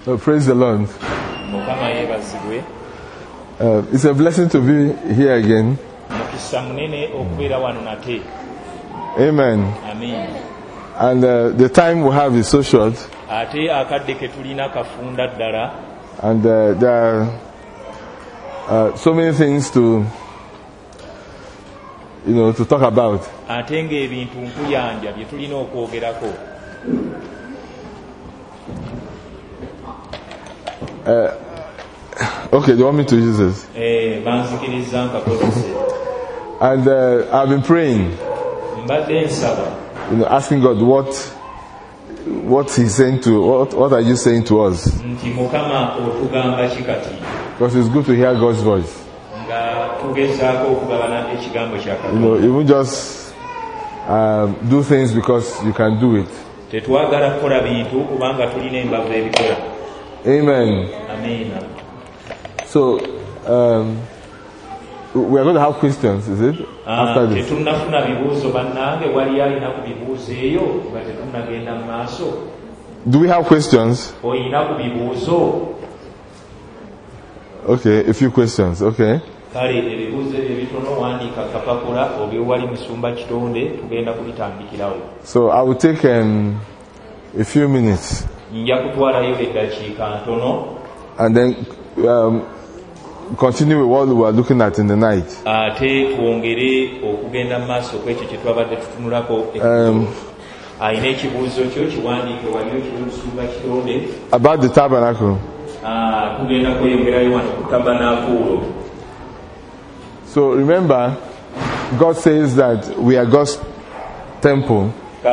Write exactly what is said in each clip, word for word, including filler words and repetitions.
Oh, praise the Lord. Uh, it's a blessing to be here again. Amen. Amen. And uh, the time we have is so short. And uh, there are uh, so many things to, you know, to talk about. Uh, okay, do you want me to use this? And uh, I've been praying, you know, asking God what what He's saying to what what are you saying to us? Because it's good to hear God's voice. You know, you won't just um, do things because you can do it. Amen. Amen. So, um, we are going to have questions, is it? After this. Do we have questions? Okay, a few questions. Okay. So I will take um, a few minutes. And then um, continue with what we were looking at in the night. Um, about the tabernacle. So remember, God says that we are God's temple.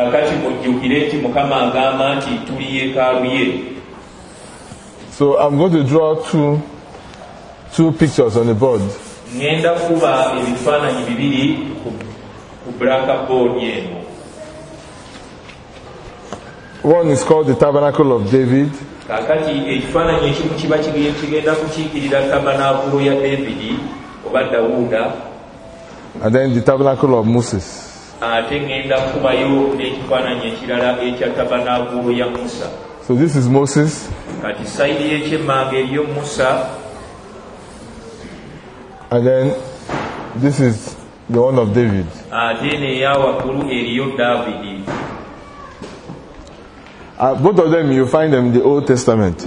So I'm going to draw two two pictures on the board. One is called the Tabernacle of David. And then the Tabernacle of Moses. So this is Moses. And then this is the one of David. Uh, both of them you find them in the Old Testament.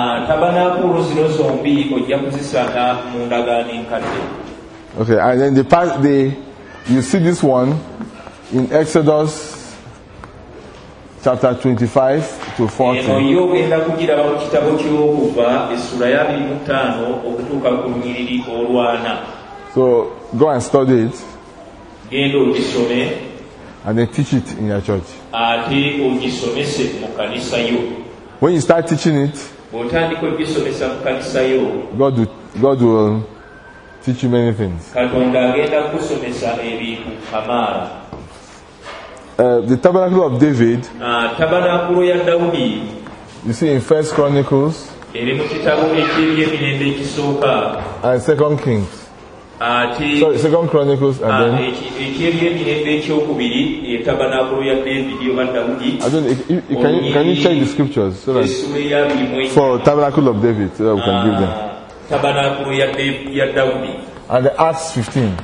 Okay, and then the past the you see this one in Exodus chapter twenty-five to forty. So go and study it. And then teach it in your church. When you start teaching it, God will, God will teach you many things. Uh, the Tabernacle of David, you see in First Chronicles and Second Kings. Sorry, Second Chronicles and then I don't know, can you, can you check the scriptures so that for Tabernacle of David so that we can give them. And the Acts fifteen.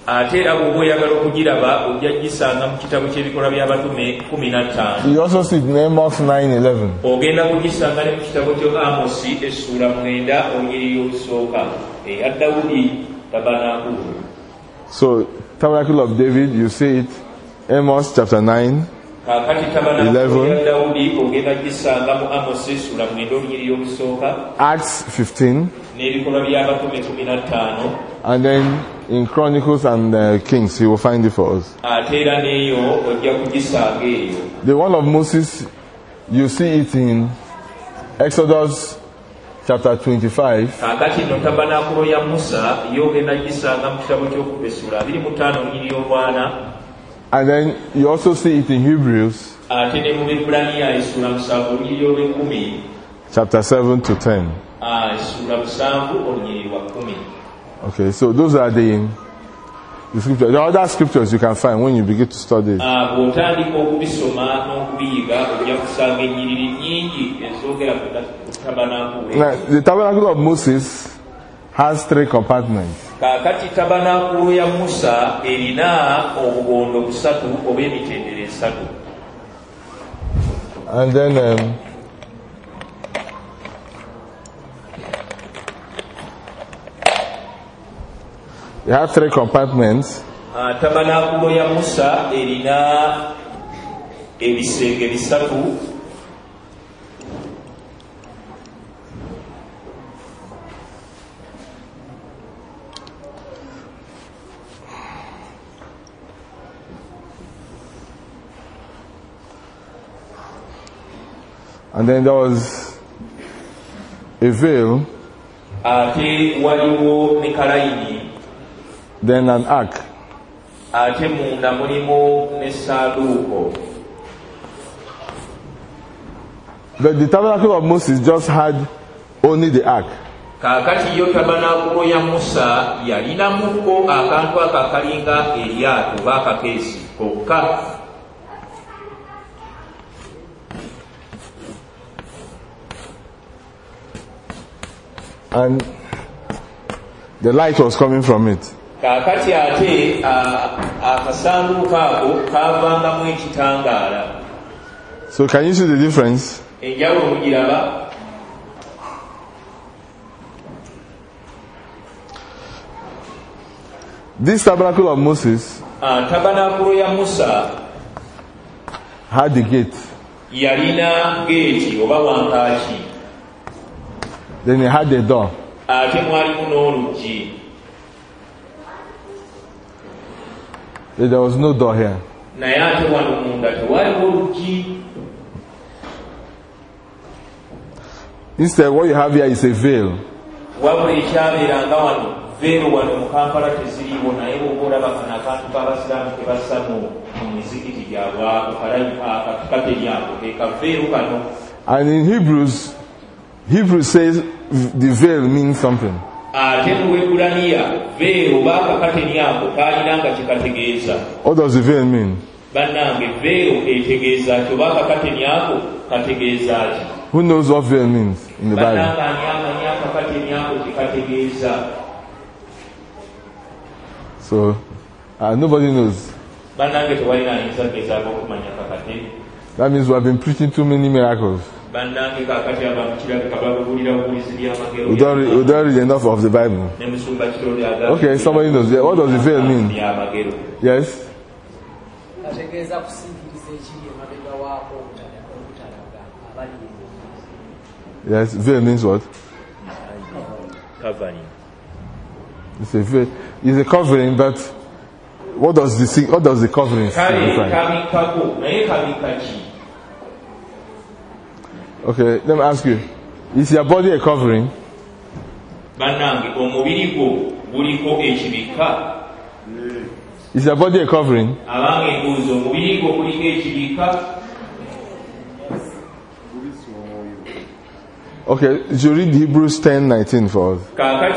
You also see Amos nine eleven. So, Tabernacle of David, you see it, Amos chapter nine, eleven, Acts fifteen, and then in Chronicles and uh, Kings, you will find it for us. The one of Moses, you see it in Exodus chapter twenty-five. And then you also see it in Hebrews chapter seven to ten. Okay, so those are the The scripture, the other scriptures you can find when you begin to study it. Now, the tabernacle of Moses has three compartments. And then um, you have three compartments. Tabernacle ya Musa erina ebisenge bisatu. And then there was a veil. Ate waliwo mikalaini. Then an ark. Ate munda mulimo n'essanduuko. But the tabernacle of Moses just had only the ark. Kaakati yo tabernakulo ya Musa yalinamuko akantu akakalinga eryato bakakeesi kokka. And the light was coming from it. Kakati ate akasanduuko ako kavangamu ekitangaala. So can you see the difference? Enjawulo mugiraba? This tabernacle of Moses tabernacle ya Musa had the gate. Yalina gate oba wankaaki. Then he had the door. Ate mwalimu n'oluggi. There was no door here. Instead, what you have here is a veil. And in Hebrews, Hebrews says the veil means something. What does the veil mean? Who knows what veil means in the Bible? So, uh, nobody knows. That means we have been preaching too many miracles. We don't, we don't read enough of the Bible. Okay, somebody knows. What does the veil mean? Yes? Yes, veil means what? Covering. It's a veil. It's a covering, but what does the what does the covering signify? Okay, let me ask you. Is your body a covering? Is your body a covering? Okay, you read Hebrews ten nineteen for us.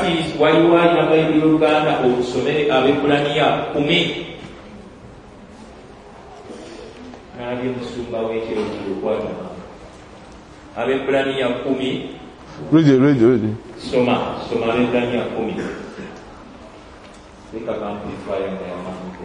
Abebrania kumi. Read it, read it, read it. Soma, soma Abebrania kumi. Leka amplifier ya mango.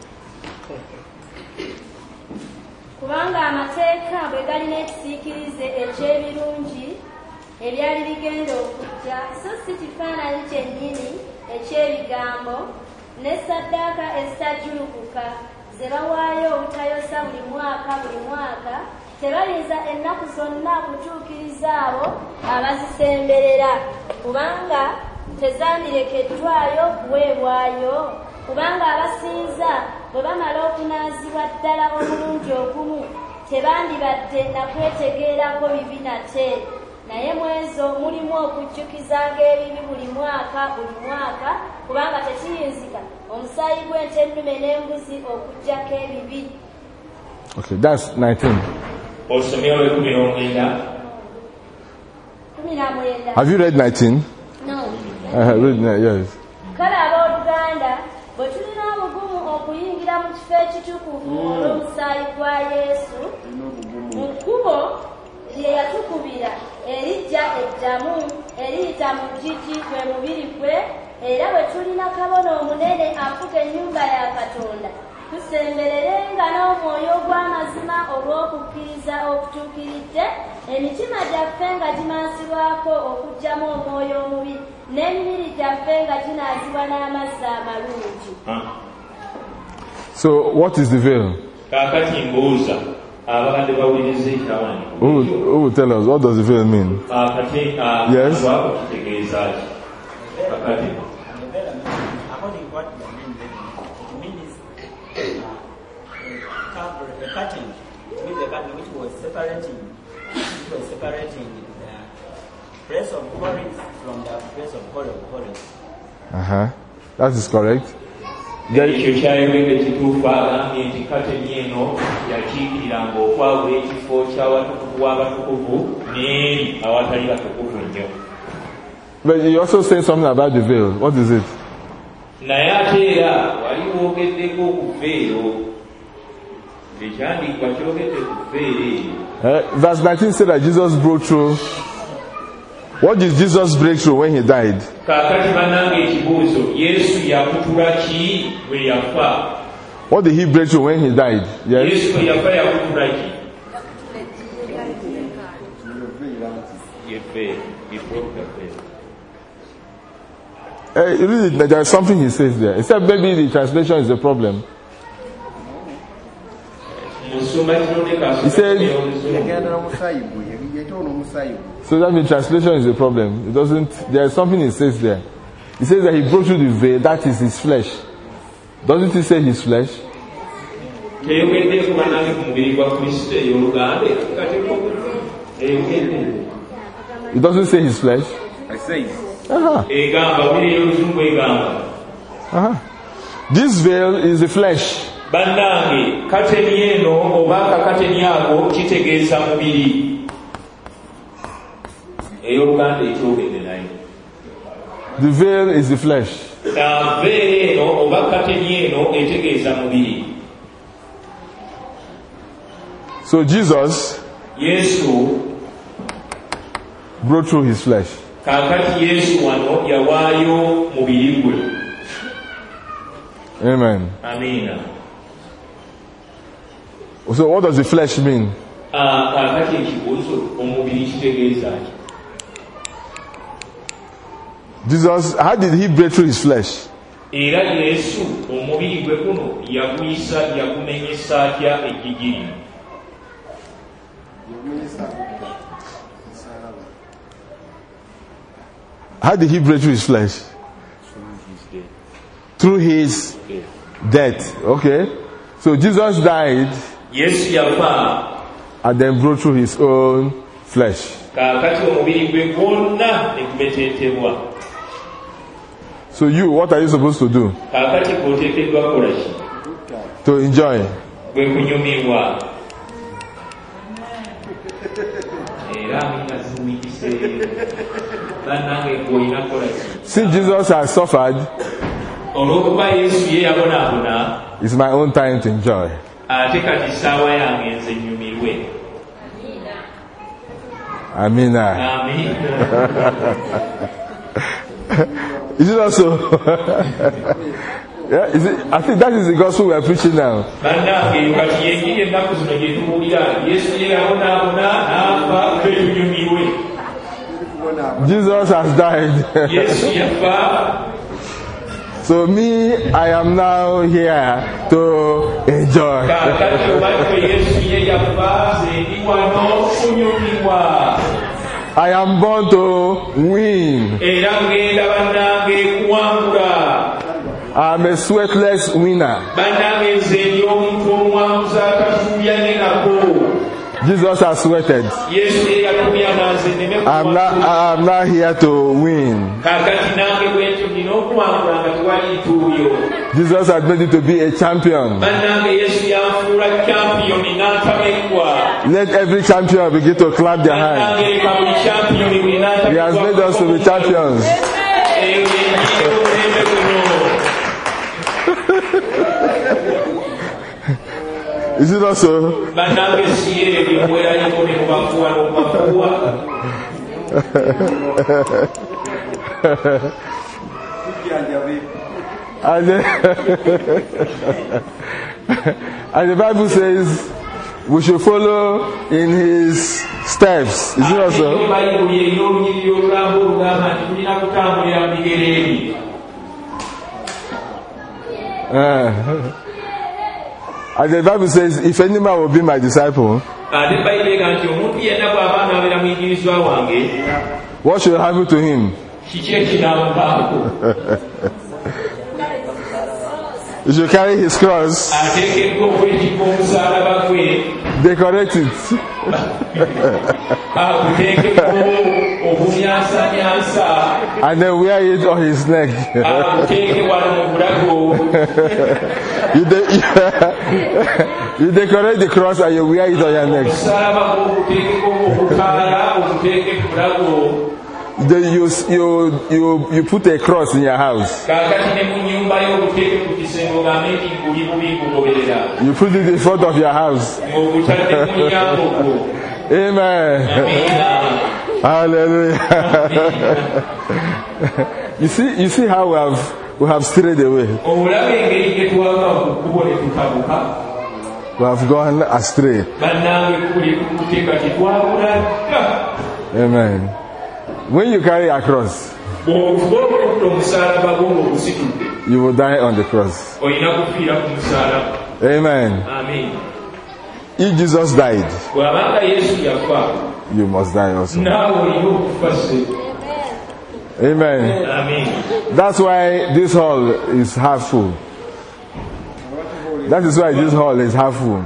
Kubanga amateeka bwe galina ekisiikirize eky'ebirungi ebyali bigenda okujja so si kifaananyi kyennyini eky'ebigambo ne ssaddaaka ezitajulukuka ze bawaayo obutayosa buli mwaka buli mwaka tebayinza ennaku zonna kutuukiriza abo abazisemberera kubanga tezandirekeddwayo kuweebwayo kubanga abasinza bwe bamala okunaazibwa ddala omulundi ogumu tebandibadde nakwetegeerako bibi nate naye mu ezo mulimu okujjukizanga ebibi buli mwaka buli mwaka kubanga tekiyinzika omusaayi gw'ente ennume n'embuzi okuggyako ebibi. Okay, that's nineteen. Have you read nineteen? No. Uh, read, yes. Kale abooluganda bwe tulina kifo ekitukuvu olw'omusaayi gwa Yesu mu kkubo lye yatukubira erijja eddamu eriyita mu gigi gwe mubiri gwe, era bwe tulina kabona omunene afuga ennyumba ya Katonda, tusembererenga n'omwoyo ogw'amazima olw'okukkiriza okutuukiridde, emitima gyaffe nga gimansibwako okuggyamu omwoyo omubi, n'emibiri gyaffe nga ginaazibwa n'amazzi amalungi. So what is the veil? Who, who will tell us what does the veil mean? Yes. According to what the name it means uh, a curtain, with the curtain which was separating, which was separating the place of holies from the place of holies. Uh huh. That is correct. ekyo kyayogera ekituufu agambye nti kateni eno yakiikiranga okwawula ekifo ky'awatukuvu w'abatukuvu n'eri awatali batukuvu nnyo. But you also say something about the veil. What is it? Naye ate era wali woogeddeko ku veero, ekyandiikwa kyogedde ku veero. Verse nineteen said that Jesus broke through. What did Jesus break through when he died? What did he break through when he died? Yes. Uh, really, there is something he says there. Except maybe the translation is the problem. He said, so that means translation is the problem. It doesn't. There is something he says there. He says that he broke through the veil. That is his flesh. Doesn't he say his flesh? It doesn't say his flesh. I say. Uh-huh. Uh-huh. This veil is the flesh. Bannange kateni eno oba kateni ago kitegeeza mubiri ey'Oluganda ekyogedde naye. The veil is the flesh. Veil eno oba kateni eno etegeeza mubiri. So Jesus Yesu broke through his flesh. Kakati Yesu wano yawaayo mubiri gwe. Amen. Amina. So what does the flesh mean? Jesus, how did he break through his flesh? How did he break through his flesh? Through his death. Okay. So Jesus died. Yes, yafa. And then broke through his own flesh. So you, what are you supposed to do? To enjoy. Since Jesus has suffered, it's my own time to enjoy. Amina. Is it also? Yeah, is it? I think that is the gospel we are preaching now. Jesus has died. So me, I am now here to enjoy. I am born to win. I'm a sweatless winner. Jesus has sweated. I'm not, I'm not here to win. Jesus has made it to be a champion. Let every champion begin to clap their hands. He has made us to be champions. Is it not so? and, the, and the Bible says we should follow in his steps. Is it not so? Uh, and the Bible says, if any man will be my disciple, what should happen to him? You should carry his cross, decorate it, and then wear it on his neck. you, de- you decorate the cross and you wear it on your neck. The, you, you, you, you put a cross in your house. You put it in front of your house. Amen. Hallelujah. you see, you see how we have we have strayed away. We have gone astray. Amen. When you carry a cross, you will die on the cross. Amen. If Jesus died, you must die also. Amen. That's why this hall is half full. That is why this hall is half full.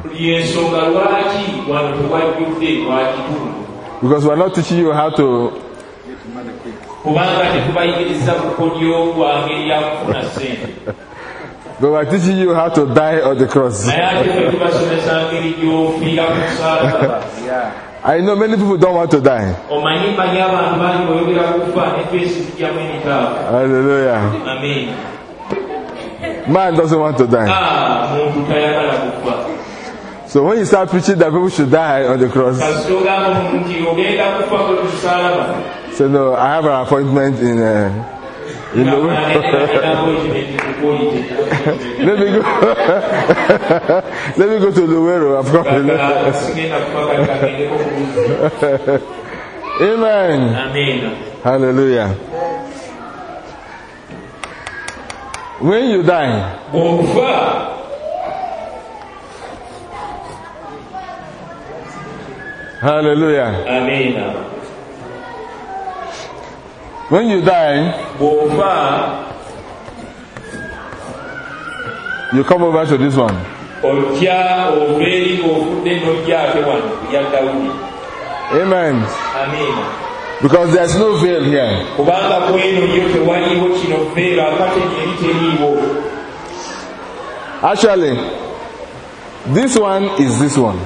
Because we are not teaching you how to but we're teaching you how to die on the cross. I know many people don't want to die. Hallelujah. Man doesn't want to die. So when you start preaching that people should die on the cross, so no, I have an appointment in uh, in the let me go. Let me go to Luwero. I've got Amen. Amen. Hallelujah. When you die, hallelujah. Amen. When you die, you come over to this one. Amen. Amen. Because there's no veil here. Actually, this one is this one.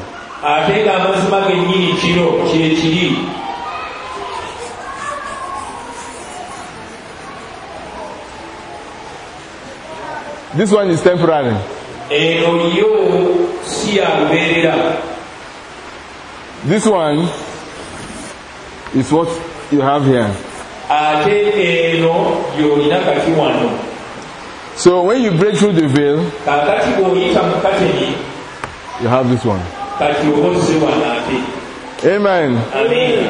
This one is temporary. This one is what you have here. So when you break through the veil, you have this one. Amen. Amen.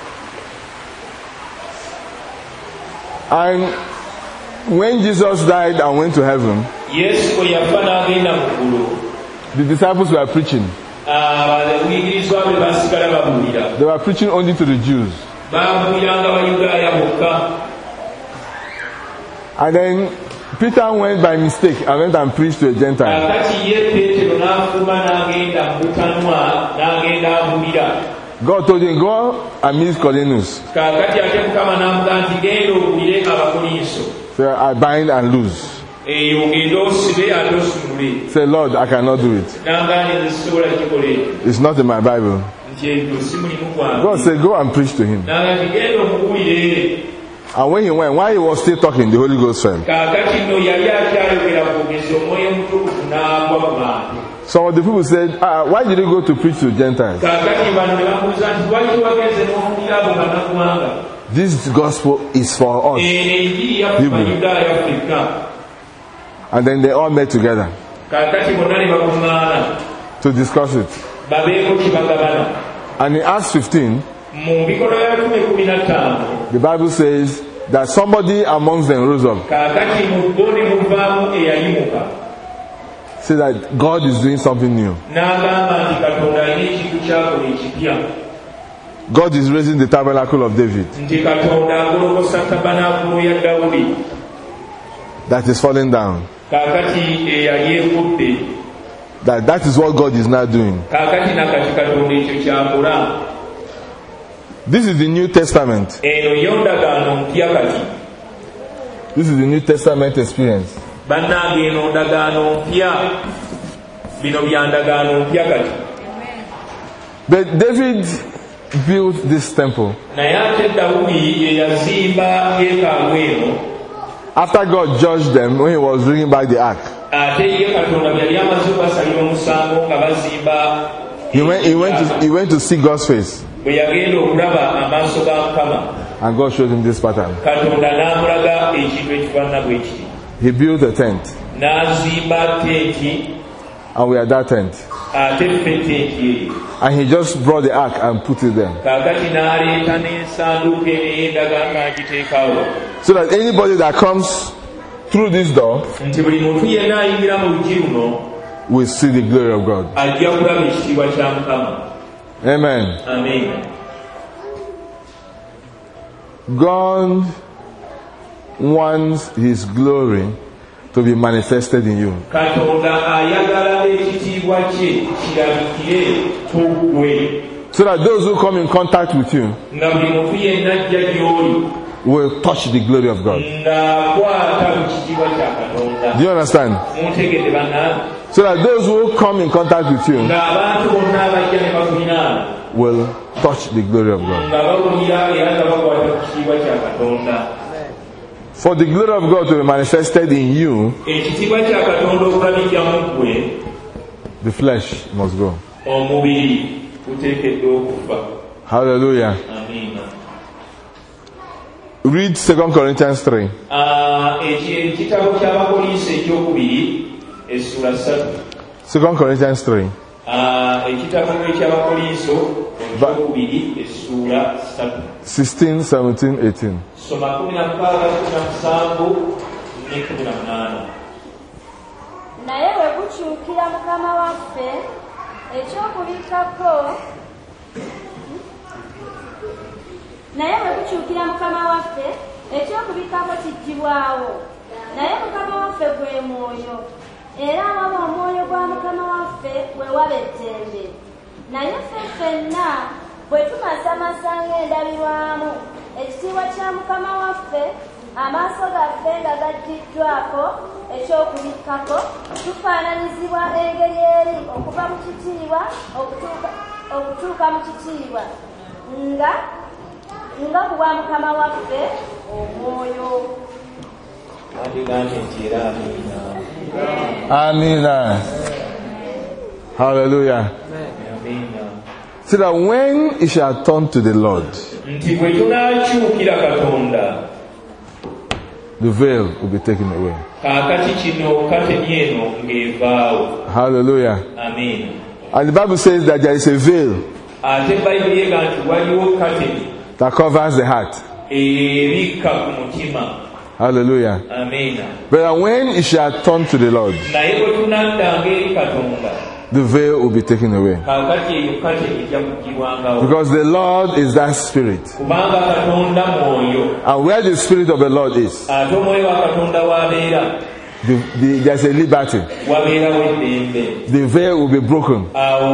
And when Jesus died and went to heaven, the disciples were preaching. They were preaching only to the Jews. And then Peter went by mistake and went and preached to a Gentile. God told him, go and meet Cornelius. So I bind and loose. Say, Lord, I cannot do it. It's not in my Bible. God said, go and preach to him. And when he went, while he was still talking, the Holy Ghost fell. Some of the people said, ah, why did you go to preach to Gentiles? This gospel is for us. Hebrew. And then they all met together to discuss it. And in Acts fifteen, the Bible says that somebody amongst them rose up. Say that God is doing something new. God is raising the tabernacle of David that is falling down. That that is what God is now doing. This is the New Testament. This is the New Testament experience. But David built this temple after God judged them when he was bringing back the ark. He went, he went, to, he went to see God's face. And God showed him this pattern. He built a tent. And we are that tent. And he just brought the ark and put it there. So that anybody that comes through this door will see the glory of God. Amen. Amen. God wants His glory to be manifested in you. So that those who come in contact with you will touch the glory of God. Do you understand? So that those who come in contact with you will touch the glory of God. For the glory of God to be manifested in you, the flesh must go. Hallelujah. Read Second Corinthians three. Second Corinthians three. sixteen, seventeen, eighteen. Naye bwe gukyukira Mukama waffe eky'okubikkako naye bwe gukyukira Mukama waffe eky'okubikkako kijjibwawo. Naye Mukama waffe gwe mwoyo, era awaba omwoyo gwa Mukama waffe bwe waba eddembe. Naye ffe ffenna bwe tumasamasa ng'endabirwamu ekitiibwa kya Mukama waffe, amaaso gaffe nga gaggiddwako ekyokubikkako, tufaananyizibwa engeri eri okuva mu kitiibwa okutuuka mu kitiibwa nga nga ku bwa Mukama waffe omwoyo. Amina. Hallelujah. So that when it shall turn to the Lord, the veil will be taken away. Hallelujah. Amen. And the Bible says that there is a veil that covers the heart. Hallelujah. Amen. But when it shall turn to the Lord, the veil will be taken away. Because the Lord is that Spirit. And where the Spirit of the Lord is, the, the, there's a liberty. The veil will be broken.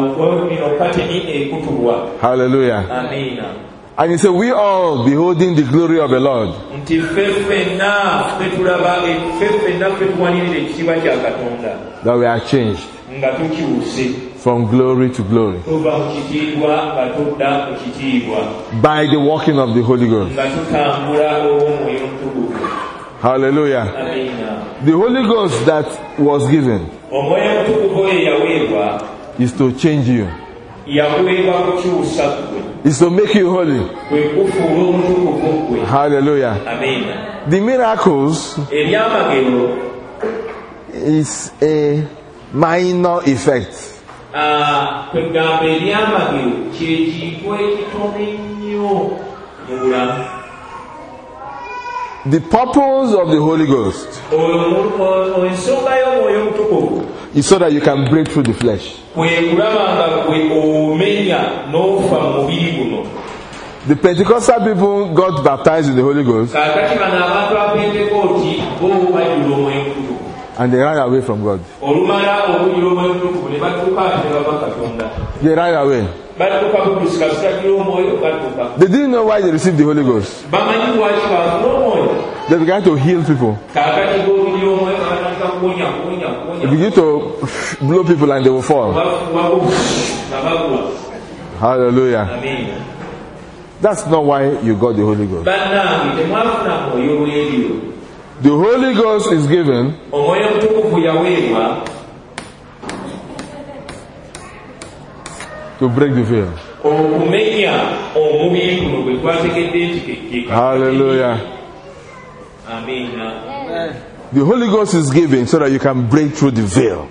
Hallelujah. Amen. And he said, we all beholding the glory of the Lord, that we are changed from glory to glory by the working of the Holy Ghost. Hallelujah. The Holy Ghost that was given is to change you. Is to make you holy. Hallelujah. The miracles is a minor effect. The purpose of the Holy Ghost is so that you can break through the flesh. The Pentecostal people got baptized in the Holy Ghost and they ran away from God. They ran away. They didn't know why they received the Holy Ghost. They began to heal people. They began to blow people and they will fall. Hallelujah. That's not why you got the Holy Ghost. The Holy Ghost is given to break the veil. Hallelujah. Amen. The Holy Ghost is given so that you can break through the veil.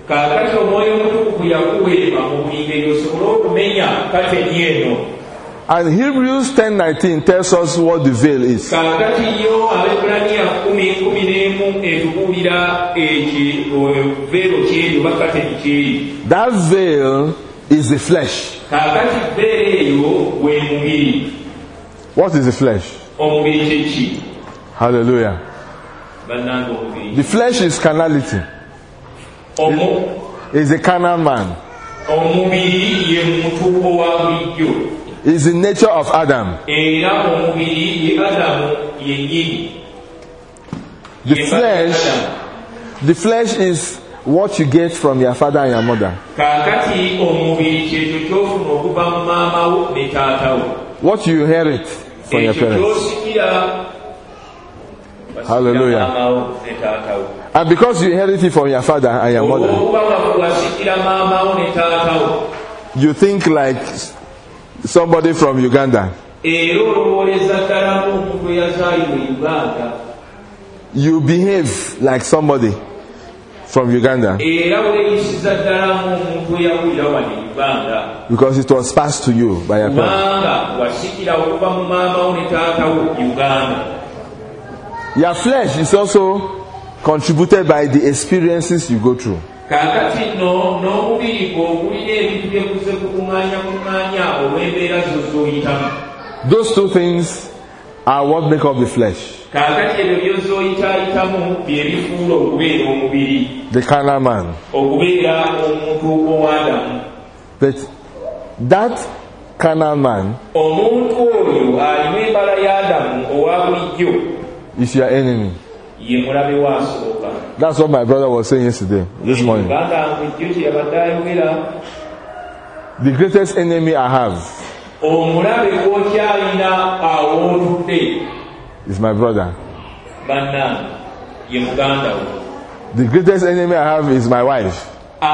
And Hebrews ten nineteen tells us what the veil is. That veil is the flesh. What is the flesh? Hallelujah. The flesh is carnality. It is a carnal man. Is the nature of Adam. The flesh, the flesh is what you get from your father and your mother. What you inherit from your parents. Hallelujah. And because you inherit it from your father and your mother, you think like somebody from Uganda. You behave like somebody from Uganda because it was passed to you by your parents. Your flesh is also contributed by the experiences you go through. Those two things are what make up the flesh. The carnal man. But that carnal man is your enemy. That's what my brother was saying yesterday, this morning. The greatest enemy I have is my brother. The greatest enemy I have is my wife.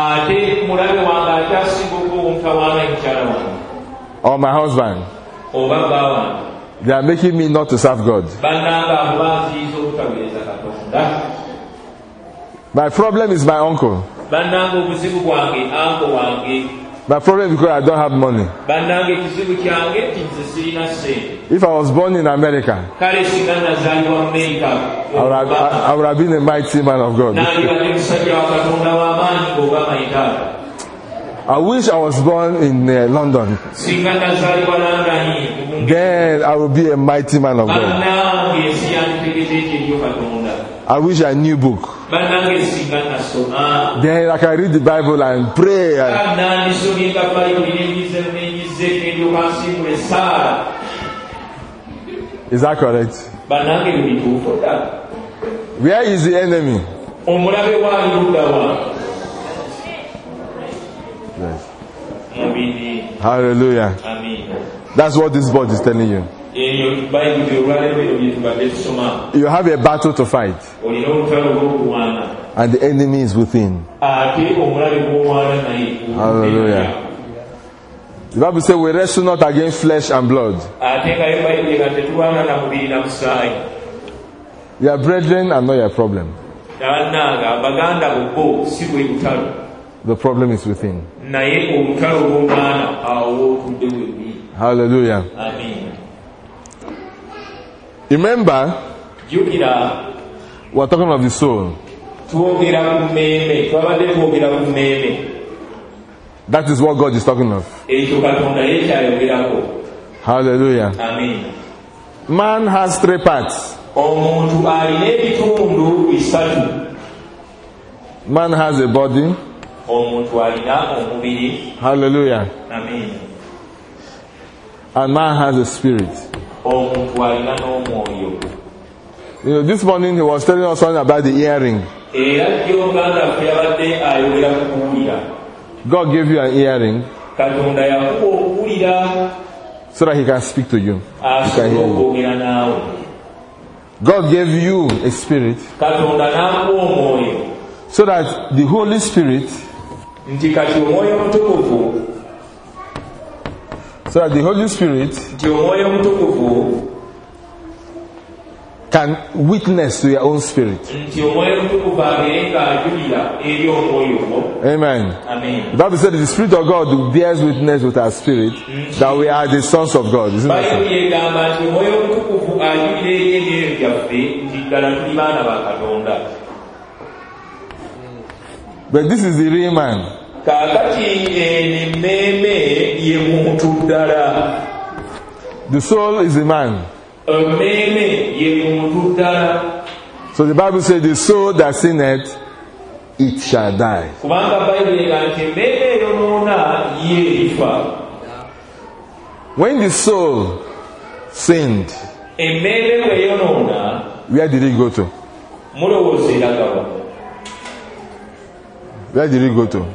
Or my husband. They are making me not to serve God. My problem is my uncle. My problem is because I don't have money. If I was born in America, I would have, I would have been a mighty man of God. I wish I was born in uh, London. Then I would be a mighty man of God. I wish I knew book. Then I can read the Bible and pray. And is that correct? Where is the enemy? Yes. Hallelujah. That's what this board is telling you. You have a battle to fight. And the enemy is within. Hallelujah. The Bible says we wrestle not against flesh and blood. Your brethren are not your problem. The problem is within. Hallelujah. Amen. Remember, we're talking of the soul. That is what God is talking of. Hallelujah. Amen. Man has three parts. Man has a body. Hallelujah. Amen. And man has a spirit. You know, this morning he was telling us something about the earring. God gave you an earring so that he can speak to you. He can hear you. God gave you a spirit so that the Holy Spirit so that the Holy Spirit can witness to your own spirit. Amen. Amen. The Bible said that the Spirit of God bears witness with our spirit that we are the sons of God. Isn't that so? But this is the real man. The soul is a man. So the Bible says the soul that sinneth, it shall die. When the soul sinned, where did it go to? Where did it go to?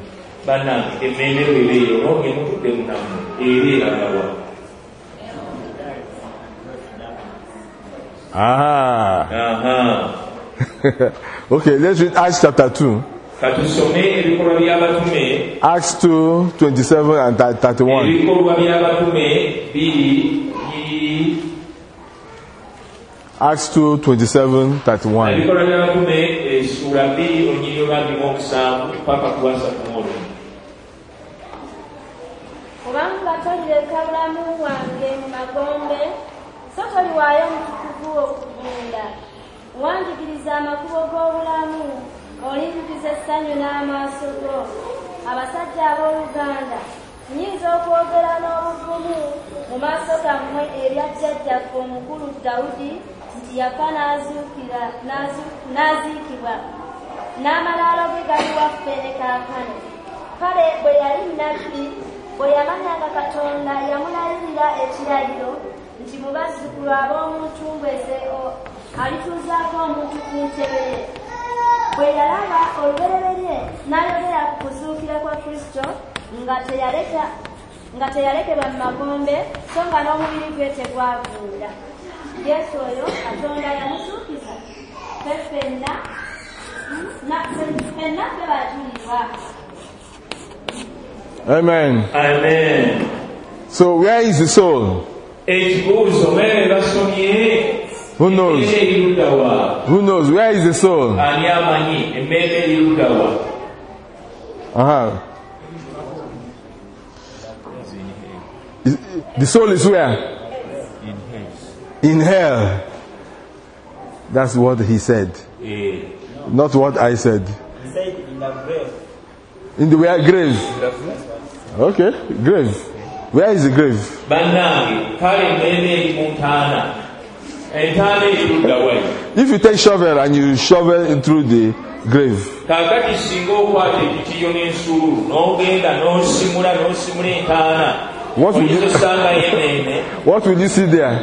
Ah. Uh-huh. Okay, let's read Acts chapter two. Acts two, twenty-seven and thirty-one. Acts two, twenty-seven, thirty-one. Kubanga tolireka bulamu bwange mu magombe, so toliwaayo mutukuvu okugunda. Wanjigiriza amakubo g'obulamu, olinzikiza essanyu n'amaaso go. Abasajja abooluganda, nnyinza okwogera n'obuvumu mu maaso gammwe erya jjajjaffe omukulu Dawudi nti yafa n'azuukira n'aziikibwa, n'amalaalo ge gali waffe ne kaakano. Kale bwe yali nnabbi, bwe yamanyanga Katonda yamulayirira ekirayiro nti mu bazzukulu ab'omuntumbweze alituuzaako omuntu ku ntebe ye. Bwe yalaba olubereberye n'ayogera ku kuzuukira kwa Kristo nga teyaleka nga teyalekebwa mu magombe, so nga n'omubiri gwe tegwavunda. Yesu oyo Katonda yamuzuukiza, ffe ffenna ffenna ffe bajulirwa. Amen. Amen. So where is the soul? Who knows? Who knows? Where is the soul? Uh-huh. The soul is where? In hell. That's what he said. Not what I said. He said in the grave. In the where? Grave. Okay, grave. Where is the grave? If you take shovel and you shovel it through the grave, what will you, what will you see there?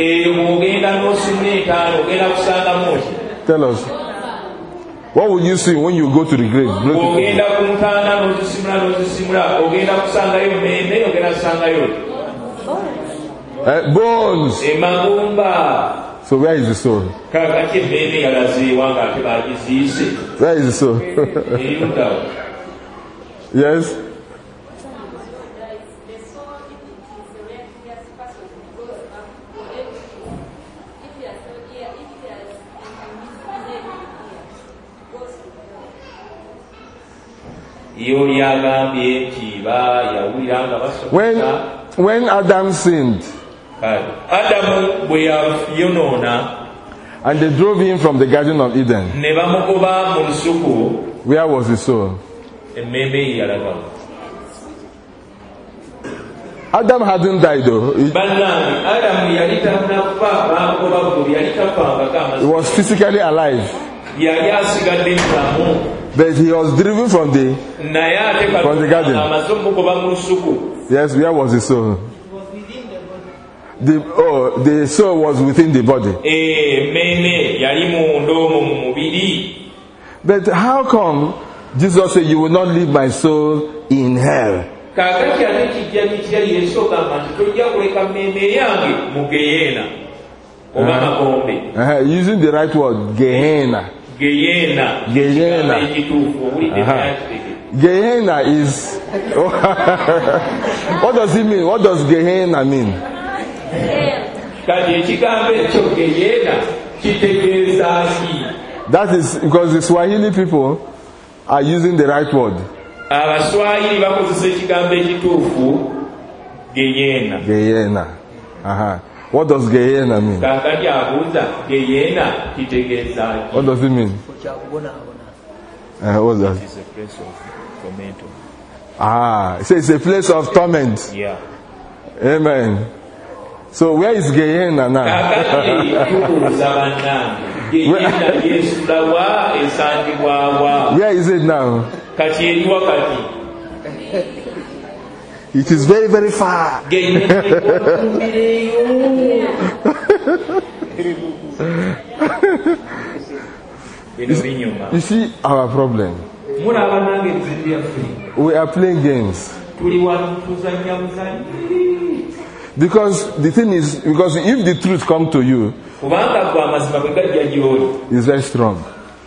Tell us. What will you see when you go to the grave? Uh, bones. So where is the soul? Where is the soul? Yes? When, when Adam sinned, and they drove him from the Garden of Eden, where was his soul? Adam hadn't died though. He, he was physically alive. But he was driven from the from the garden. Yes, where was his soul? The oh, the soul was within the body. But how come Jesus said, "You will not leave my soul in hell"? Uh-huh. Uh-huh. Using the right word, Gehenna. Gehenna. Gehenna. Uh-huh. Gehenna is. What does it mean? What does Gehenna mean? That is because the Swahili people are using the right word. Gehenna. Uh-huh. What does Gehenna mean? What does it mean? Uh, what does? It's a place of torment. Ah, so it's a place of torment. Yeah. Amen. So where is Gehenna now? where, where is it now? It is very, very far. You see our problem. We are playing games. Because the thing is, because if the truth comes to you, it's very strong.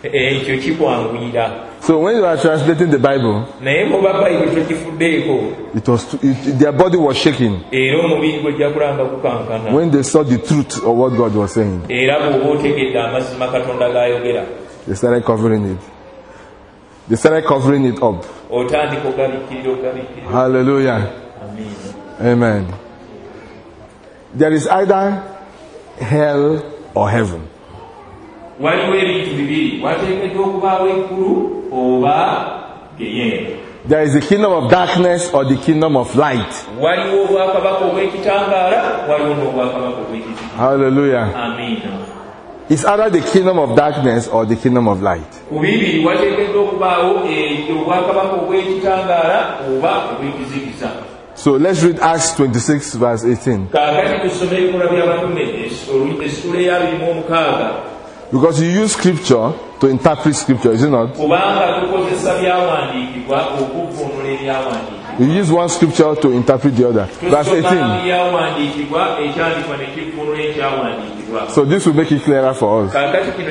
So when you are translating the Bible, it was it, their body was shaking when they saw the truth of what God was saying. They started covering it. They started covering it up. Hallelujah. Amen. There is either hell or heaven. There is the kingdom of darkness or the kingdom of light. Hallelujah. Amen. It's either the kingdom of darkness or the kingdom of light. So let's read Acts twenty-six verse eighteen. Because you use scripture to interpret scripture, is it not? You use one scripture to interpret the other. Verse eighteen. So this will make it clearer for us.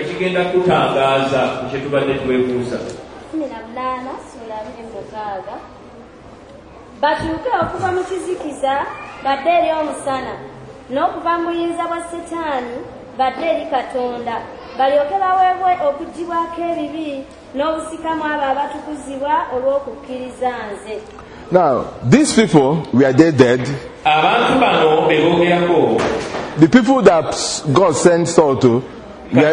Batuuke okuva mu kizikiza badde eri omusana n'okuva mu buyinza bwa Setaani badde eri Katonda balyoke baweebwe okuggyibwako ebibi n'obusikamu abo abatukuzibwa olw'okukkiriza nze. Now, these people, were they dead? The people that God sent Saul to, were,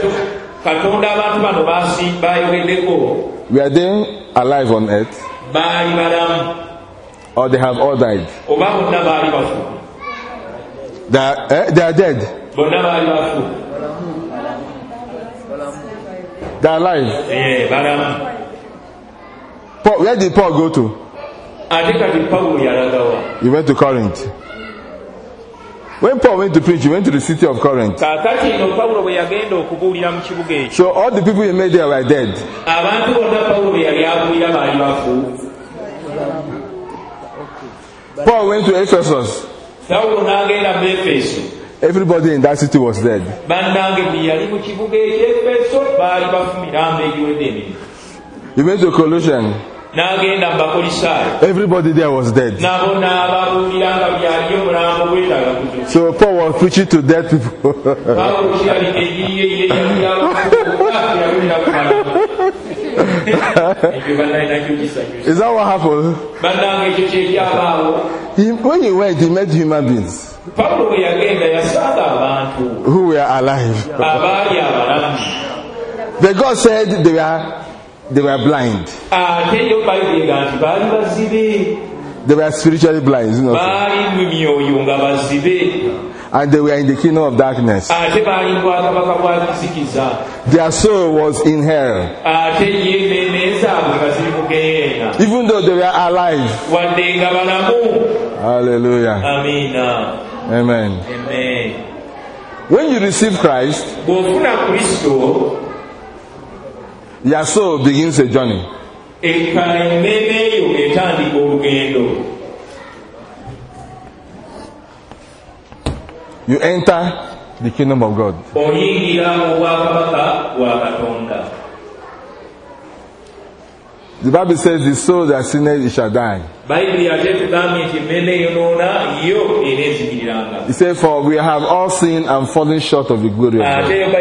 were they alive on earth? Or they have all died? They are, eh, they are dead. They are alive. Paul, where did Paul go to? He went to Corinth. When Paul went to preach, he went to the city of Corinth. So all the people he met there were dead. Paul went to Ephesus. Everybody in that city was dead. You went to Colossians. Everybody there was dead. So Paul was preaching to dead people. Is that what happened? He, when he went, he met human beings who were alive. But God said they were they were blind. They were spiritually blind, you know. And they were in the kingdom of darkness. Their soul was in hell. Even though they were alive. Hallelujah. Amen. Amen. When you receive Christ, your soul begins a journey. You enter the kingdom of God. The Bible says the soul that sinneth, it shall die. It says, for we have all sinned and fallen short of the glory of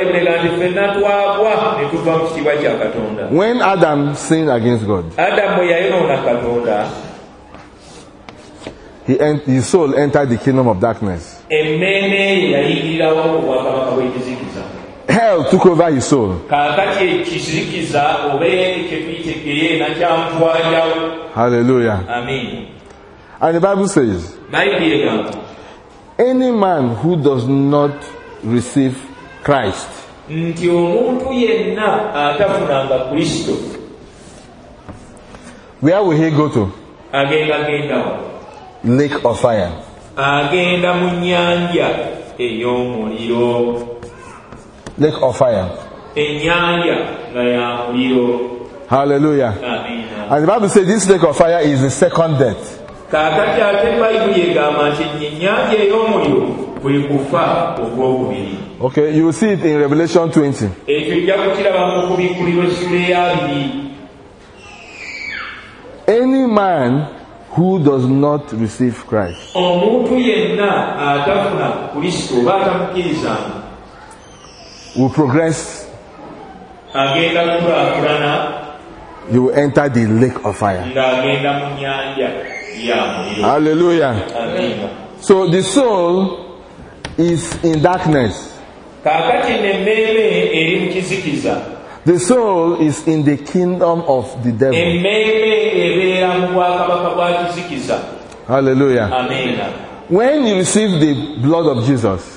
God. When Adam sinned against God, he ent- his soul entered the kingdom of darkness. Hell took over his soul. Hallelujah. Amen. And the Bible says, any man who does not receive Christ, where will he go to? Lake of fire. Lake of fire. Hallelujah. Amen. And the Bible says this lake of fire is the second death. Okay, you will see it in Revelation twenty. Any man who does not receive Christ will progress. You will enter the lake of fire. Hallelujah. Amen. So the soul is in darkness. The soul is in the kingdom of the devil. Hallelujah. Amen. When you receive the blood of Jesus,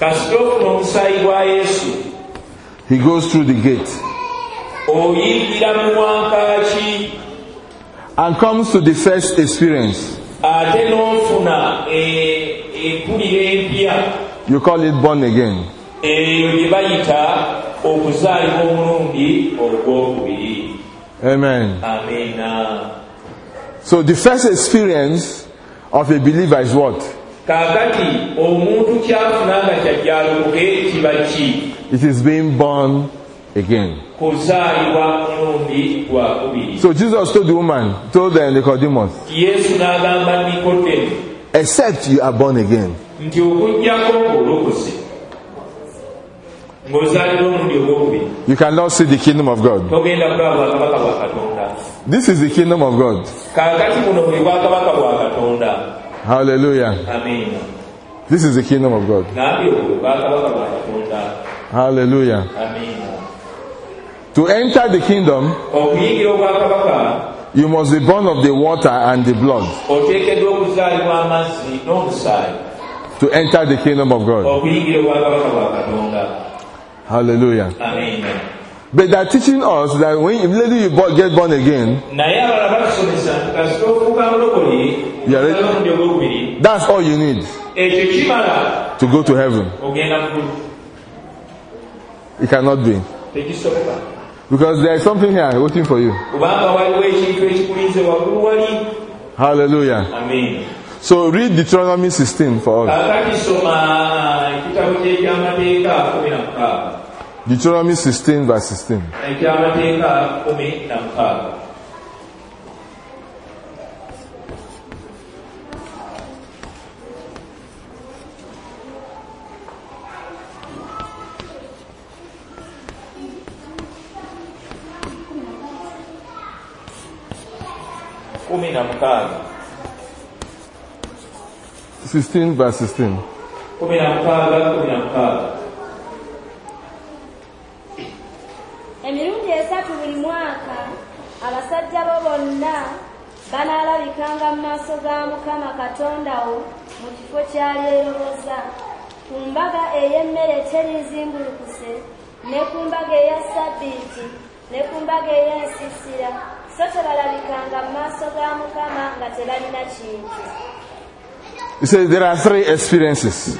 he goes through the gate and comes to the first experience. You call it born again. Amen. Amen. So the first experience of a believer is what? It is being born again. So Jesus told the woman, told the Nicodemus, except you are born again, you cannot see the kingdom of God. This is the kingdom of God. Hallelujah. Amen. This is the kingdom of God. Hallelujah. Amen. To enter the kingdom, you must be born of the water and the blood. To enter the kingdom of God. Hallelujah. Amen. But they are teaching us that when immediately you get born again, you are ready. That's all you need to go to heaven. It cannot be. Because there is something here waiting for you. Hallelujah. Amen. So read Deuteronomy sixteen for us. Deuteronomy sixteen verse sixteen. sixteen verse sixteen. Emirundi esatu buli mwaka abasajja bo bonna banaalabikanga mu maaso ga Mukama Katonda wo mu kifo ky'aleeroboza ku mbaga ey'emmere eterizimbulukuse ne ku mbaga eya Ssabbiiti ne ku mbaga ey'ensiisira so tebalabikanga mu maaso ga Mukama nga tebalina kintu. He says there are three experiences.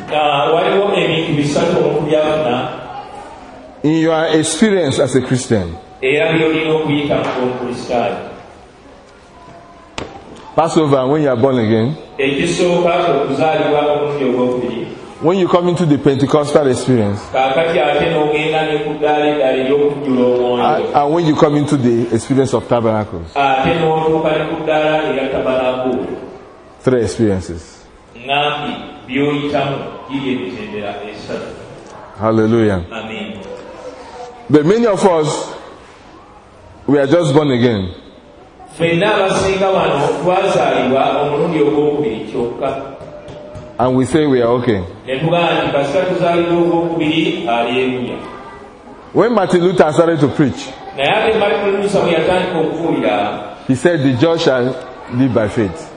In your experience as a Christian, Passover, when you are born again, when you come into the Pentecostal experience, and when you come into the experience of tabernacles, three experiences. Hallelujah. Amen. But many of us, we are just born again. And we say we are okay. When Martin Luther started to preach, he said the just shall live by faith.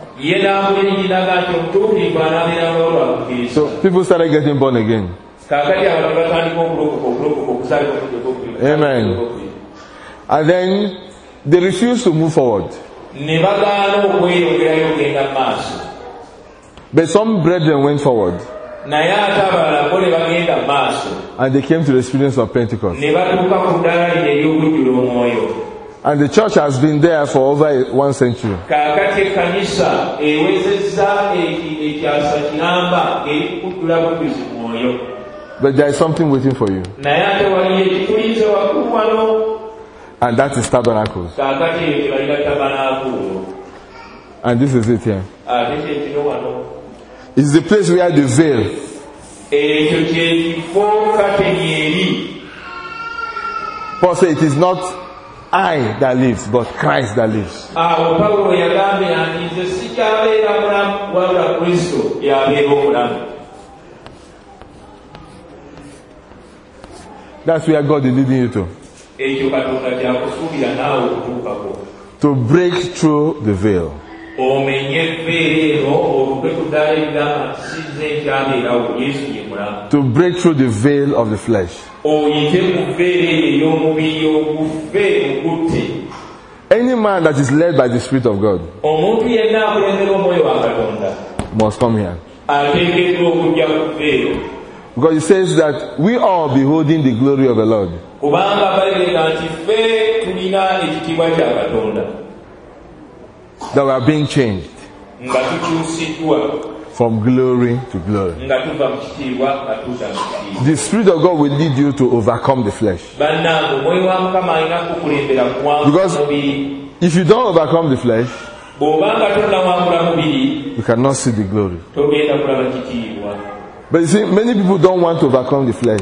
So people started getting born again. Amen. And then they refused to move forward. But some brethren went forward. And they came to the experience of Pentecost. And the church has been there for over one century. But there is something waiting for you. And that is tabernacles. And this is it here. It's the place where the veil. Paul said it is not I that lives, but Christ that lives. That's where God is leading you to. To break through the veil. To break through the veil of the flesh. Any man that is led by the Spirit of God must come here. Because it says that we are beholding the glory of the Lord. That we are being changed from glory to glory. The Spirit of God will lead you to overcome the flesh. Because if you don't overcome the flesh, you cannot see the glory. But you see, many people don't want to overcome the flesh.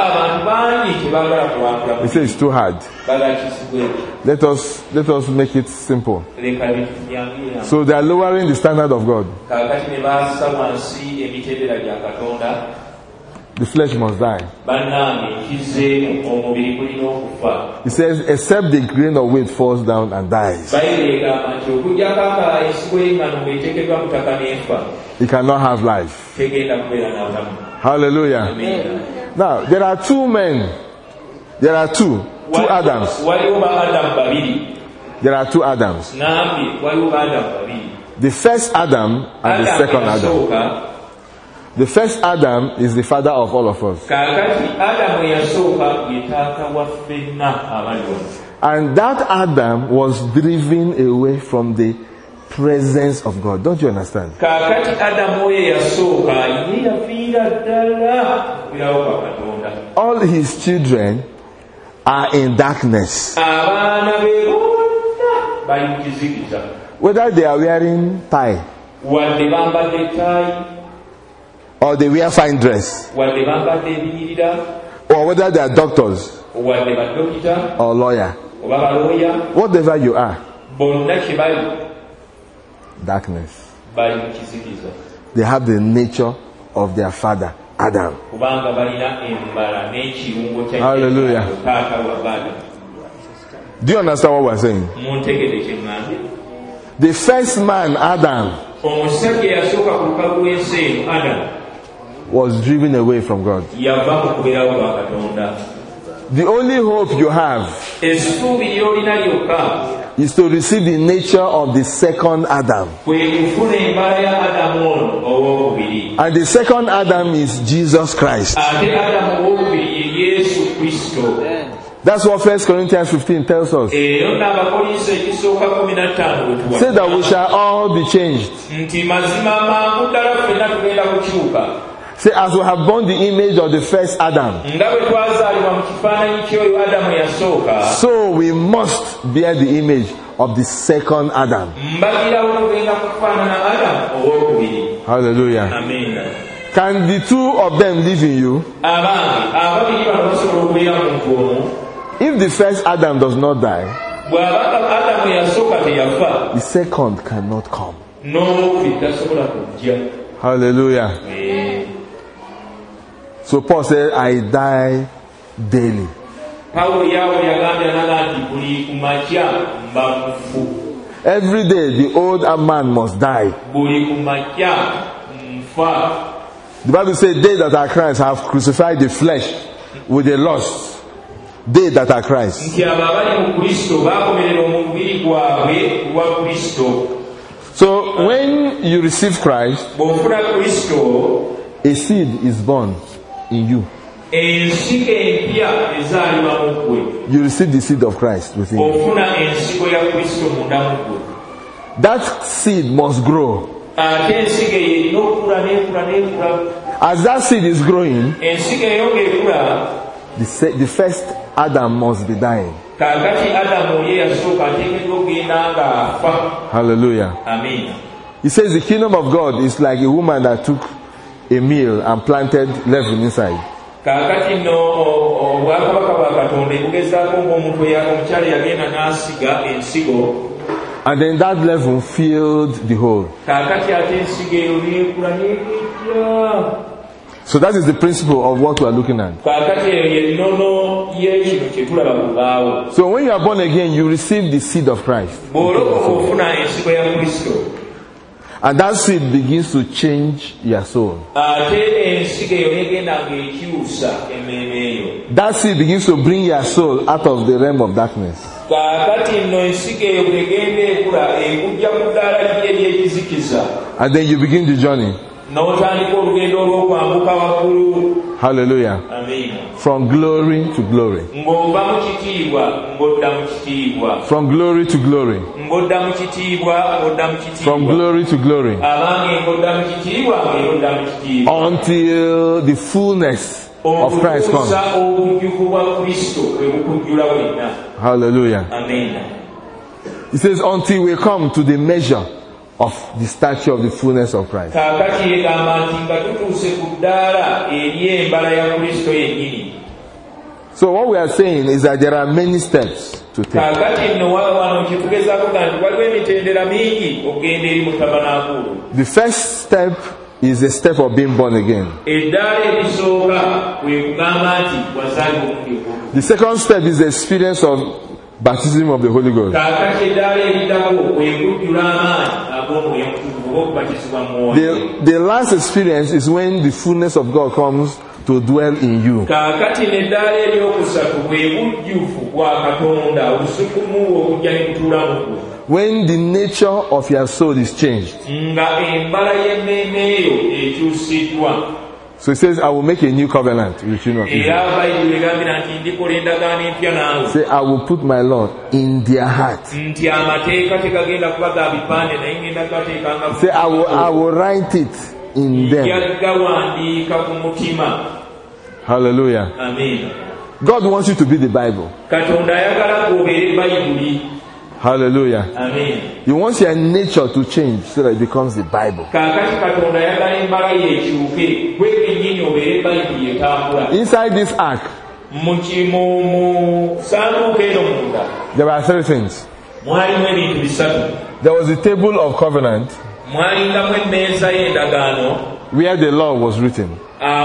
They say it's too hard. Let us let us make it simple. So they are lowering the standard of God. The flesh must die. He says, except the grain of wheat falls down and dies, he cannot have life. Hallelujah. Amen. Now, there are two men. There are two. Two Adams. There are two Adams. The first Adam and the second Adam. The first Adam is the father of all of us. And that Adam was driven away from the presence of God. Don't you understand? All his children are in darkness. Whether they are wearing tie or they wear fine dress, or whether they are doctors or lawyer, whatever you are, darkness. They have the nature of their father Adam. Hallelujah. Do you understand what we're saying? The first man, Adam, was driven away from God. The only hope you have is to receive the nature of the second Adam. And the second Adam is Jesus Christ. That's what First Corinthians fifteen tells us. Say that we shall all be changed. Say, as we have borne the image of the first Adam, so we must bear the image of the second Adam. Hallelujah. Amen. Can the two of them live in you? If the first Adam does not die, the second cannot come. Hallelujah. So Paul said, I die daily. Every day the old man must die. The Bible says, they that are Christ have crucified the flesh with the lust. They that are Christ. So when you receive Christ, a seed is born in you. You receive the seed of Christ within you. That seed must grow. As that seed is growing, the, se- the first Adam must be dying. Hallelujah. Amen. He says the kingdom of God is like a woman that took a meal and planted leaven inside. And then that leaven filled the hole. So that is the principle of what we are looking at. So when you are born again, you receive the seed of Christ. And that seed begins to change your soul. That seed begins to bring your soul out of the realm of darkness. And then you begin the journey. Hallelujah. Amen. From glory to glory. From glory to glory. From glory to glory. Until the fullness of Christ comes. Hallelujah. Amen. It says, until we come to the measure of the stature of the fullness of Christ. So what we are saying is that there are many steps to take. The first step is the step of being born again. The second step is the experience of baptism of the Holy Ghost. The, the last experience is when the fullness of God comes to dwell in you. When the nature of your soul is changed. So he says, I will make a new covenant with the children of Israel. Say, I will put my law in their heart. Say, I will, I will write it in them. Hallelujah. Amen. God wants you to be the Bible. Hallelujah. Amen. He wants your nature to change so that it becomes the Bible. Inside this ark, there are three things. There was a table of covenant where the law was written.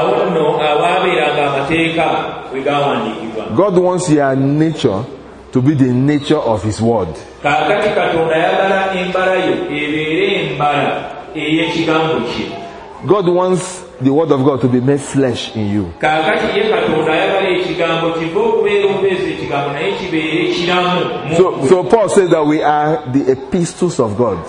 God wants your nature to be the nature of His word. God wants the word of God to be made flesh in you. So, so Paul says that we are the epistles of God.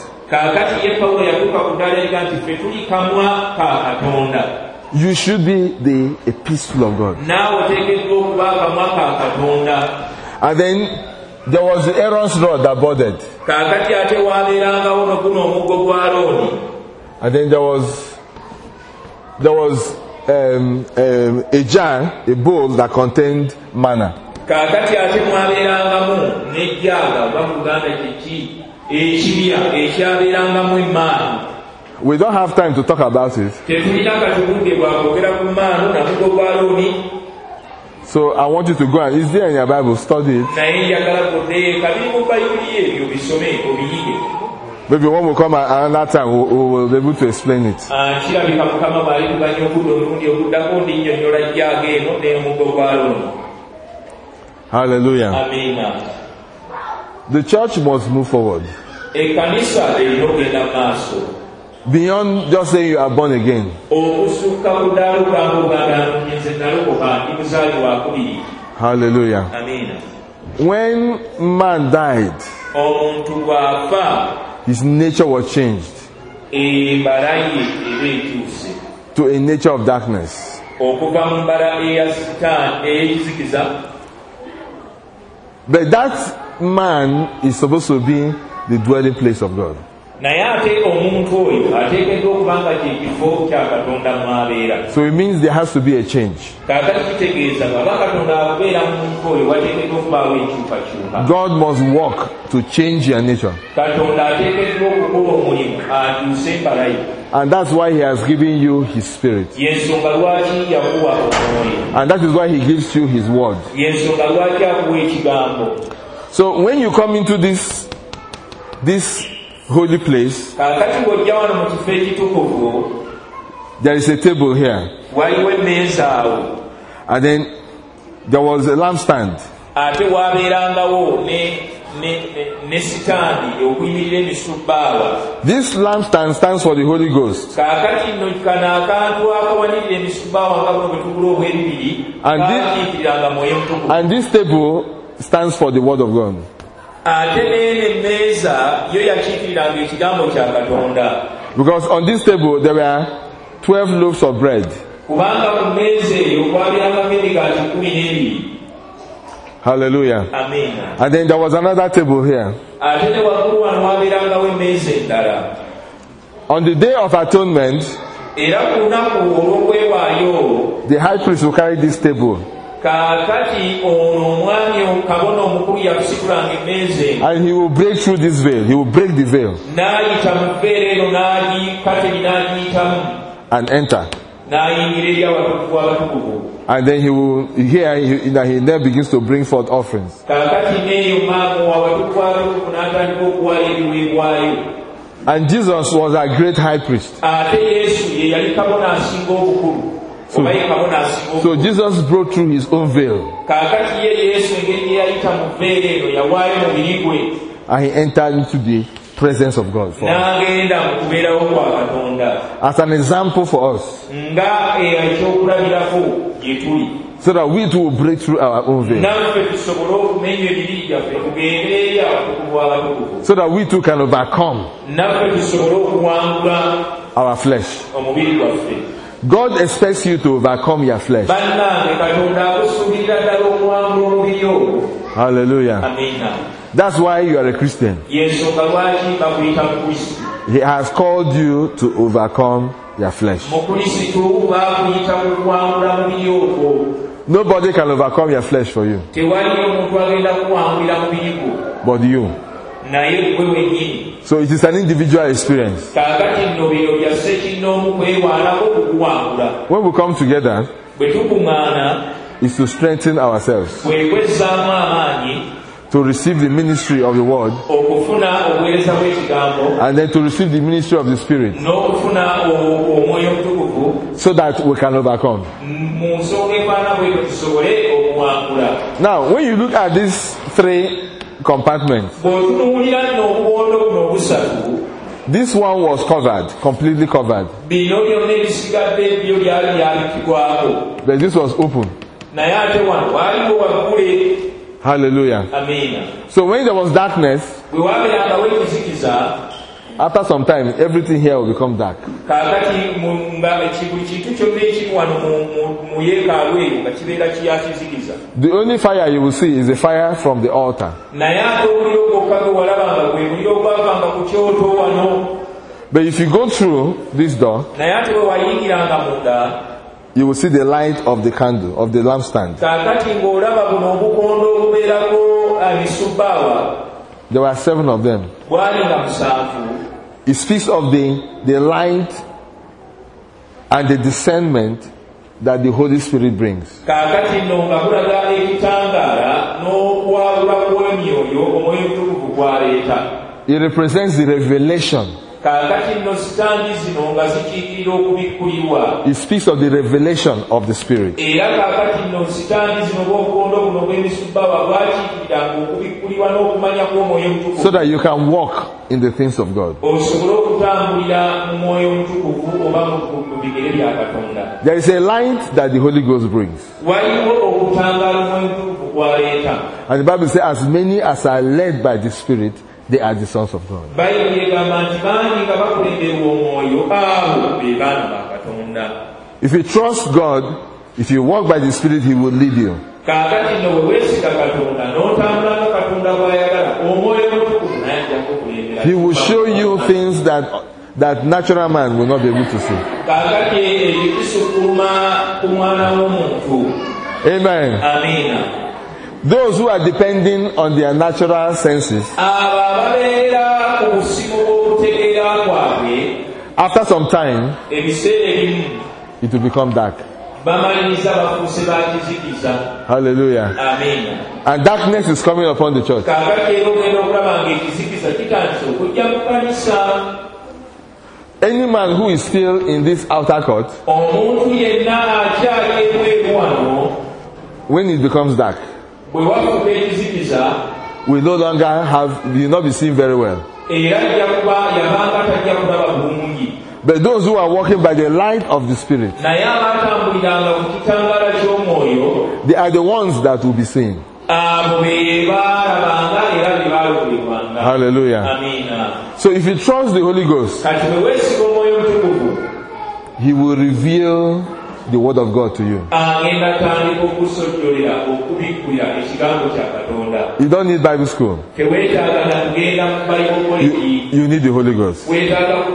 You should be the epistle of God. And then there was the Aaron's rod that budded. And then there was there was um, um, a jar, a bowl that contained manna. We don't have time to talk about it. So I want you to go and, is there in your Bible? Study it. Maybe when we come another time, we will be able to explain it. Hallelujah. Amen. The church must move forward. Beyond just saying you are born again. Hallelujah. Amen. When man died, his nature was changed to a nature of darkness. But that man is supposed to be the dwelling place of God. So it means there has to be a change. God must work to change your nature. And that's why He has given you His Spirit. And that is why He gives you His Word. So when you come into this this holy place, there is a table here. And then there was a lampstand. This lampstand stands for the Holy Ghost. And this, and this table stands for the Word of God. Because on this table there were twelve loaves of bread. Hallelujah. Amen. And then there was another table here. On the Day of Atonement, the high priest will carry this table. And he will break through this veil. He will break the veil and enter. And then he will here he, he then begins to bring forth offerings. And Jesus was a great high priest. So, so Jesus broke through his own veil. And he entered into the presence of God for us. As an example for us. So that we too will break through our own veil. So that we too can overcome our flesh. God expects you to overcome your flesh. Hallelujah. That's why you are a Christian. He has called you to overcome your flesh. Nobody can overcome your flesh for you. But you. So it is an individual experience. When we come together, it's to strengthen ourselves, to receive the ministry of the word, and then to receive the ministry of the Spirit, so that we can overcome. Now, when you look at these three compartments, this one was covered, completely covered, but this was open. Hallelujah. Amen. So when there was darkness, after some time, everything here will become dark. The only fire you will see is the fire from the altar. But if you go through this door, you will see the light of the candle, of the lampstand. There were seven of them. It speaks of the, the light and the discernment that the Holy Spirit brings. It represents the revelation. It speaks of the revelation of the Spirit. So that you can walk in the things of God. There is a light that the Holy Ghost brings. And the Bible says, as many as are led by the Spirit, they are the sons of God. If you trust God, if you walk by the Spirit, He will lead you. He will show you things that that natural man will not be able to see. Amen. Amen. Those who are depending on their natural senses, after some time, it will become dark. Hallelujah. Amen. And darkness is coming upon the church. Any man who is still in this outer court, when it becomes dark, we no longer have, we will not be seen very well. But those who are walking by the light of the Spirit, they are the ones that will be seen. Hallelujah. So if you trust the Holy Ghost, He will reveal the word of God to you. You don't need Bible school. You, you need the Holy Ghost. The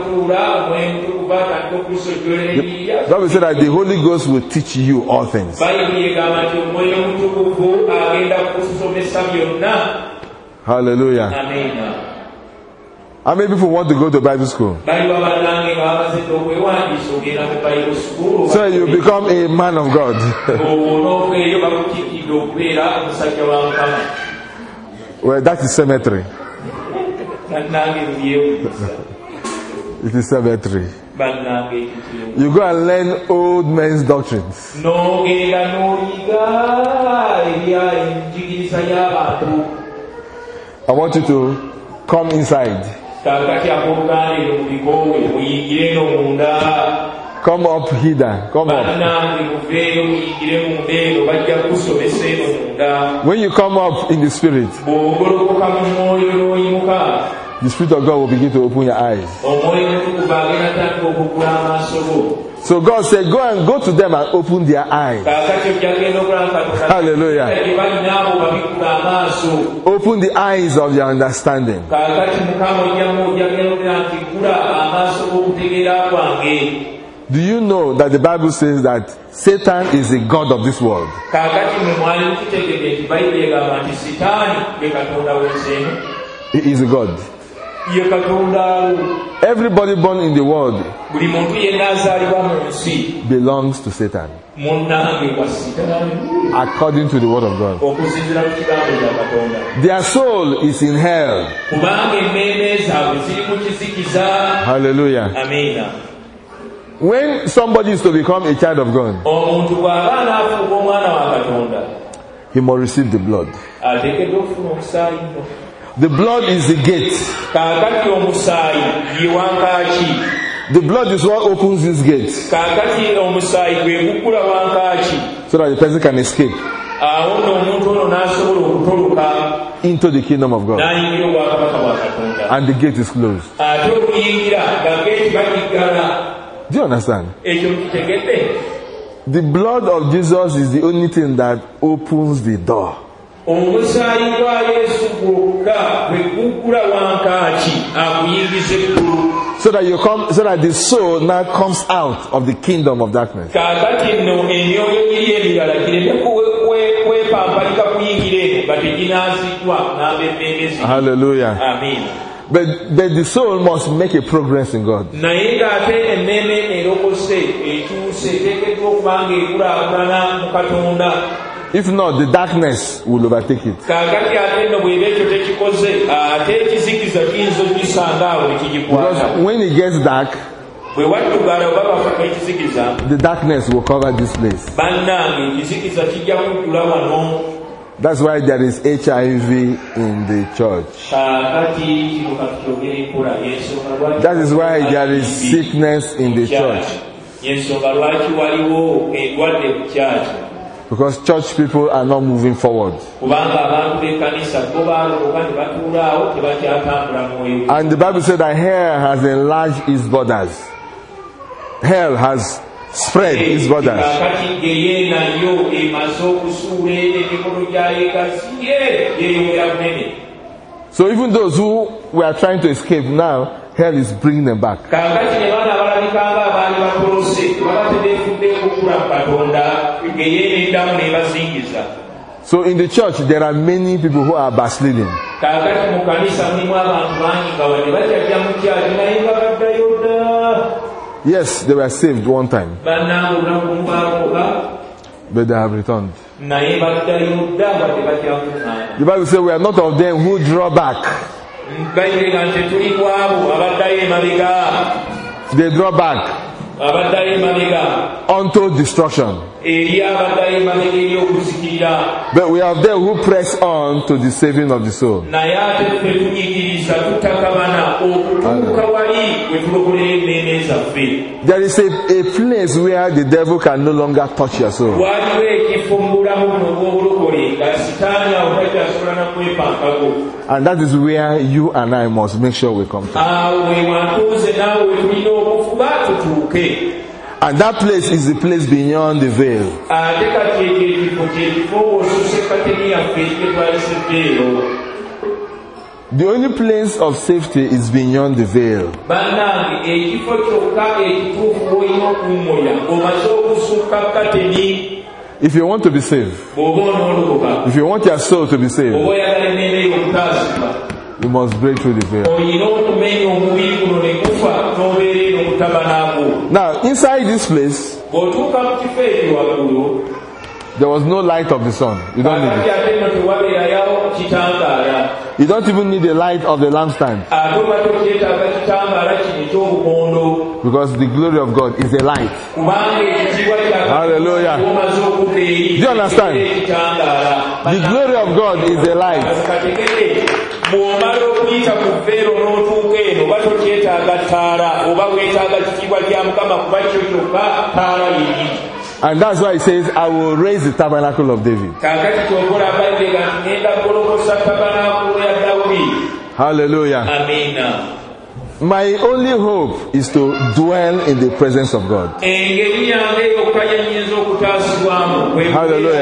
Bible said that the Holy Ghost will teach you all things. Hallelujah. Amen. How many people want to go to Bible school? So you become a man of God. Well, that is cemetery. It is cemetery. You go and learn old men's doctrines. I want you to come inside. Come up hither. Come up. When you come up in the Spirit, the Spirit of God will begin to open your eyes. So God said, go and go to them and open their eyes. Hallelujah. Open the eyes of their understanding. Do you know that the Bible says that Satan is the god of this world? He is a god. Everybody born in the world belongs to Satan, according to the word of God. Their soul is in hell. Hallelujah. Amen. When somebody is to become a child of God, he must receive the blood. The blood is the gate. The blood is what opens this gate, so that the person can escape into the kingdom of God. And the gate is closed. Do you understand? The blood of Jesus is the only thing that opens the door. So that you come, so that the soul now comes out of the kingdom of darkness. Hallelujah. Amen. But, but the soul must make a progress in God. If not, the darkness will overtake it. Because when it gets dark, the darkness will cover this place. That's why there is H I V in the church. That is why there is sickness in the church. Because church people are not moving forward. And the Bible said that hell has enlarged its borders. Hell has spread its borders. So even those who were trying to escape now, hell is bringing them back. So in the church, there are many people who are backsliding. Yes, they were saved one time, but they have returned. The Bible says we are not of them who draw back. They draw back unto destruction. But we have them who press on to the saving of the soul. There is a, a place where the devil can no longer touch your soul. And that is where you and I must make sure we come to. And that place is the place beyond the veil. The only place of safety is beyond the veil. If you want to be saved, if you want your soul to be saved, you must break through the veil. Now, inside this place, there was no light of the sun. You don't need it. You don't even need the light of the lampstand. Because the glory of God is a light. Hallelujah. Do you understand? The glory of God is a light. And that's why it says, I will raise the tabernacle of David. Hallelujah. Amina. My only hope is to dwell in the presence of God. Hallelujah.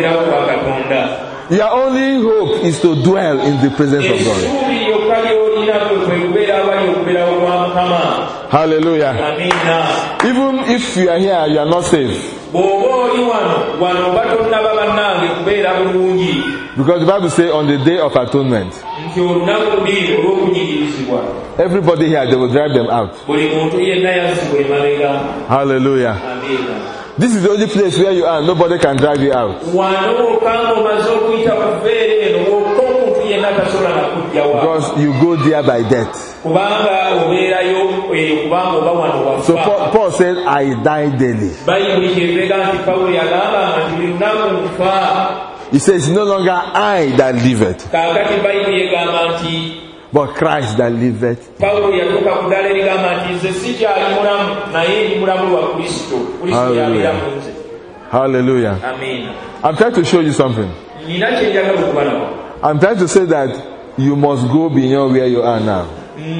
Your only hope is to dwell in the presence of God. Hallelujah. Even if you are here, you are not saved. Because the Bible says on the day of atonement, everybody here, they will drive them out. Hallelujah. This is the only place where you are, nobody can drive you out. Because you go there by death. So Paul, Paul said, I die daily. He says, no longer I that liveth, but Christ that liveth. Hallelujah. Hallelujah. Amen. I'm trying to show you something. I'm trying to say that you must go beyond where you are now.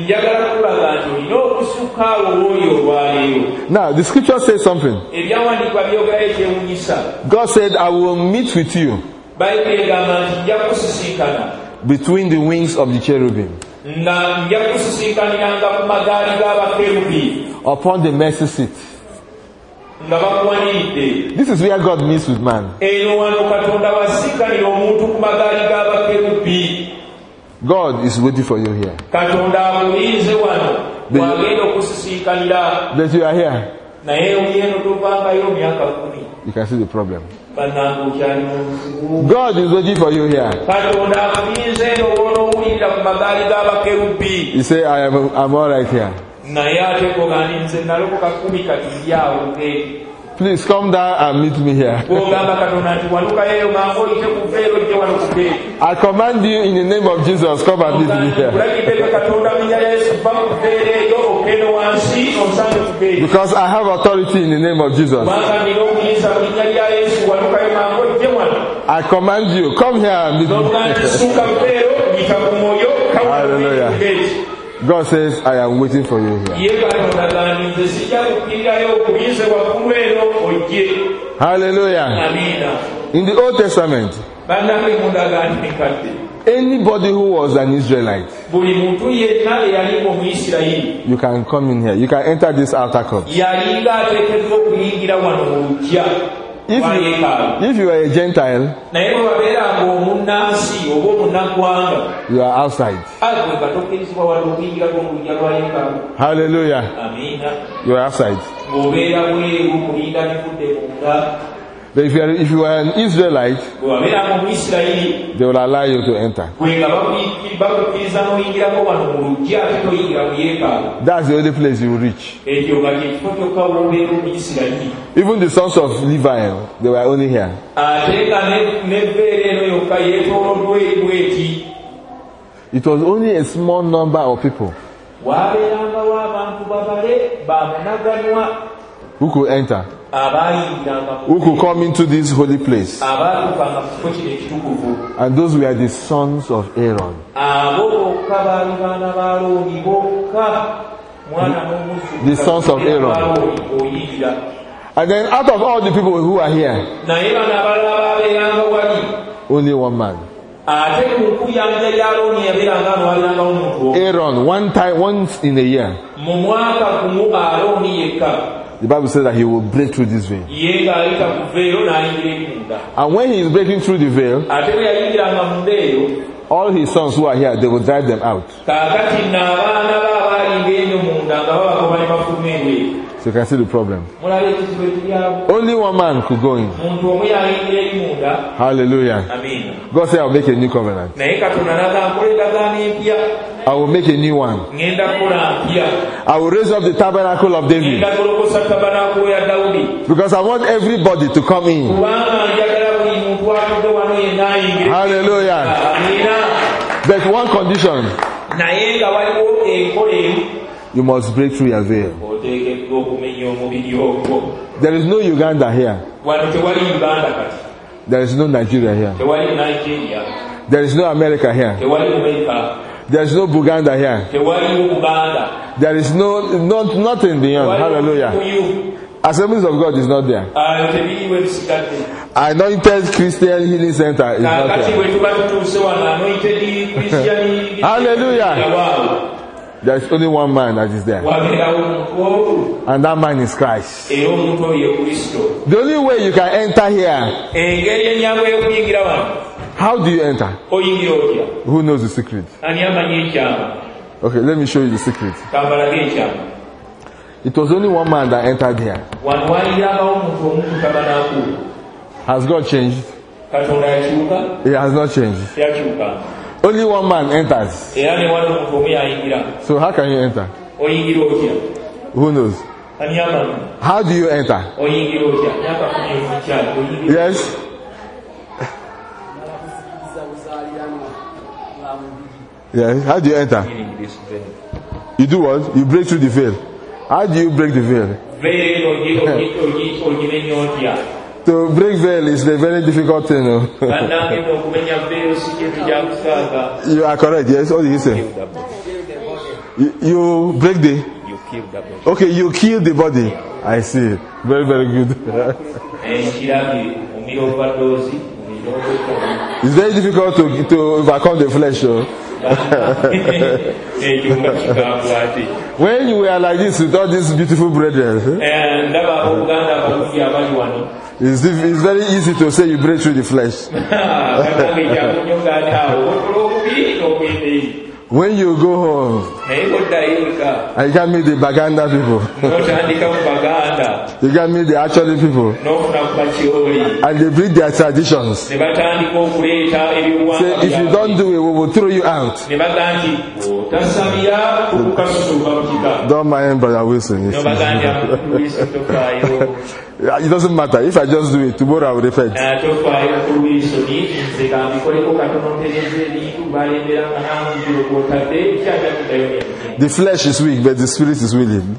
Now, the scripture says something. God said, I will meet with you between the wings of the cherubim upon the mercy seat. This is where God meets with man. God is waiting for you here. That, that you are here. You can see the problem. God is waiting for you here. You say, I am I'm all right here. Please come down and meet me here. I command you in the name of Jesus, come and meet me here. Because I have authority in the name of Jesus. I command you, come here and meet me. Hallelujah. God says, I am waiting for you here. Hallelujah. In the Old Testament, anybody who was an Israelite, you can come in here. You can enter this outer court. If you, if you are a Gentile, you are outside. Hallelujah. You are outside. But if you are, if you are an Israelite, they will allow you to enter. That's the only place you will reach. Even the sons of Levi, they were only here. It was only a small number of people who could enter, who could come into this holy place. And those were the sons of Aaron. The sons of Aaron. And then out of all the people who are here, only one man. Aaron, one time, once in a year, the Bible says that he will break through this veil. And when he is breaking through the veil, all his sons who are here, they will drive them out. So you can see the problem. Only one man could go in. Hallelujah. God said, I will make a new covenant. I will make a new one. I will raise up the tabernacle of David. Because I want everybody to come in. Hallelujah. There's one condition. You must break through your veil. There is no Uganda here. There is no Nigeria here. There is no America here. There is no Buganda here. There is no, not, nothing beyond. Hallelujah. Assemblies of God is not there. Anointed Christian Healing Center is not there. Hallelujah. There is only one man that is there. And that man is Christ. The only way you can enter here. How do you enter? Who knows the secret? Okay, let me show you the secret. It was only one man that entered here. Has God changed? He has not changed. Only one man enters. So how can you enter? Who knows? How do you enter? Yes? Yes. How do you enter? You do what? You break through the veil. How do you break the veil? To break veil is a very difficult thing. No? You are correct. Yes. What did you say? You, you break the. You kill the body. Okay, you kill the body. I see. Very, very good. It's very difficult to to overcome the flesh. So. When you were like this with all these beautiful brethren, it's, it's very easy to say you break through the flesh. When you go home, I can meet the Baganda people. You can meet the actual people. And they bring their traditions. Say, if you don't do it, we will throw you out. Don't mind Brother Wilson. It doesn't matter. If I just do it, tomorrow I will repent. The flesh is weak, but the spirit is willing.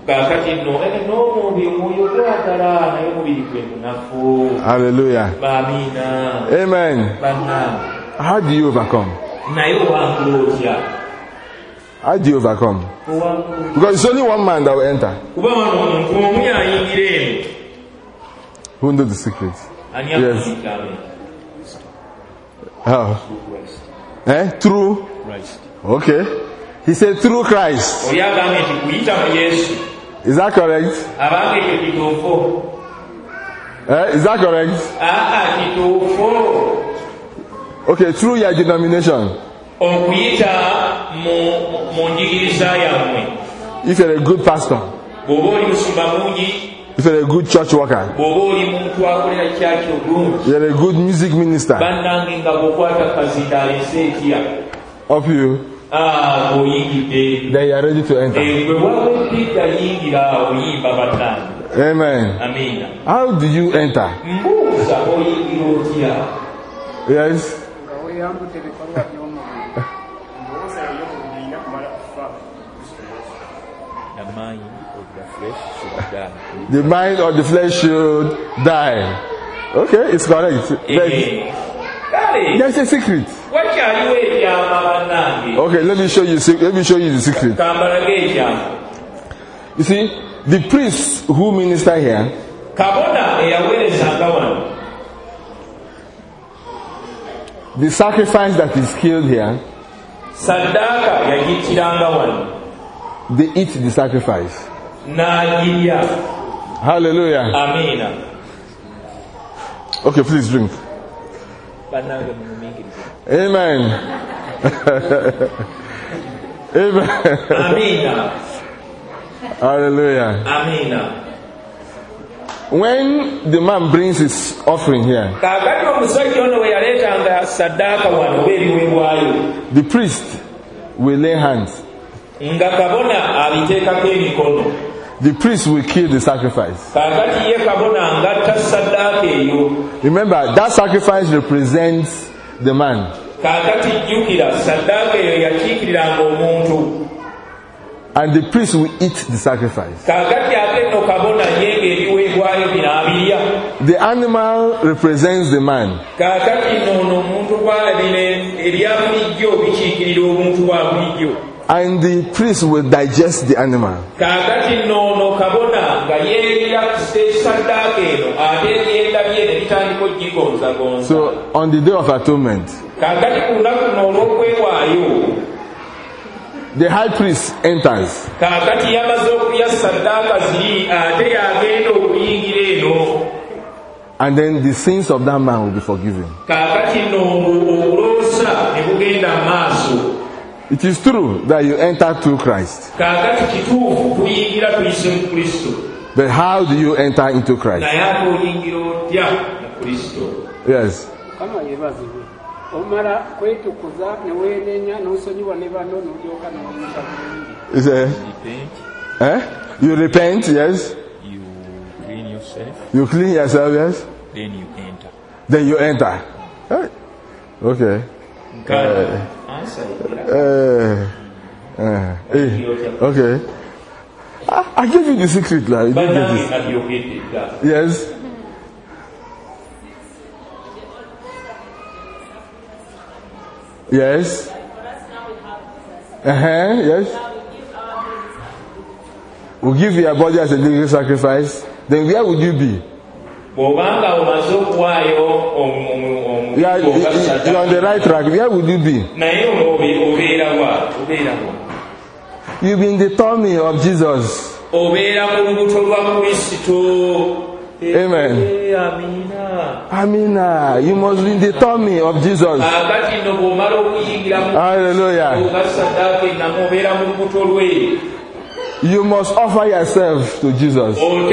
Hallelujah. Amen. How do you overcome? How do you overcome? Because it's only one man that will enter. Who knows the secret? Yes. How? Eh? Through Christ. Okay. He said through Christ. Is that correct? Eh? Is that correct? Okay, through your denomination. If you're a good pastor, if you're a good church worker, you're a good music minister, of you, then you are ready to enter. Amen. How do you enter? Yes. The mind of the flesh should die. The mind of the flesh should die. Okay, it's correct. There's a secret. Okay, let me show you. Let me show you the secret. You see, the priests who minister here, the sacrifice that is killed here, they eat the sacrifice. Hallelujah. Amen. Okay, please drink. Amen. Amen. Amen. Hallelujah. Amen. When the man brings his offering here, the priest will lay hands. The priest will kill the sacrifice. Remember, that sacrifice represents the man. And the priest will eat the sacrifice. The The animal represents the man. And the priest will digest the animal. So on the day of atonement, the high priest enters. And then the sins of that man will be forgiven. It is true that you enter through Christ. But how do you enter into Christ? Yes. Is it? Eh? You repent, yes. You clean yourself. You clean yourself, yes. Then you enter. Then you enter. Eh? Okay. Uh, uh, uh, eh, okay. I, I gave you the secret, like. You didn't get it. Yes. Yes. Uh-huh. Yes. We'll give your body as a living sacrifice. Then where would you be? Yeah, you're on the right track. Where would you be? You'll be in the tummy of Jesus. Amen. Amina. You must be in the tummy of Jesus. Hallelujah. You must offer yourself to Jesus.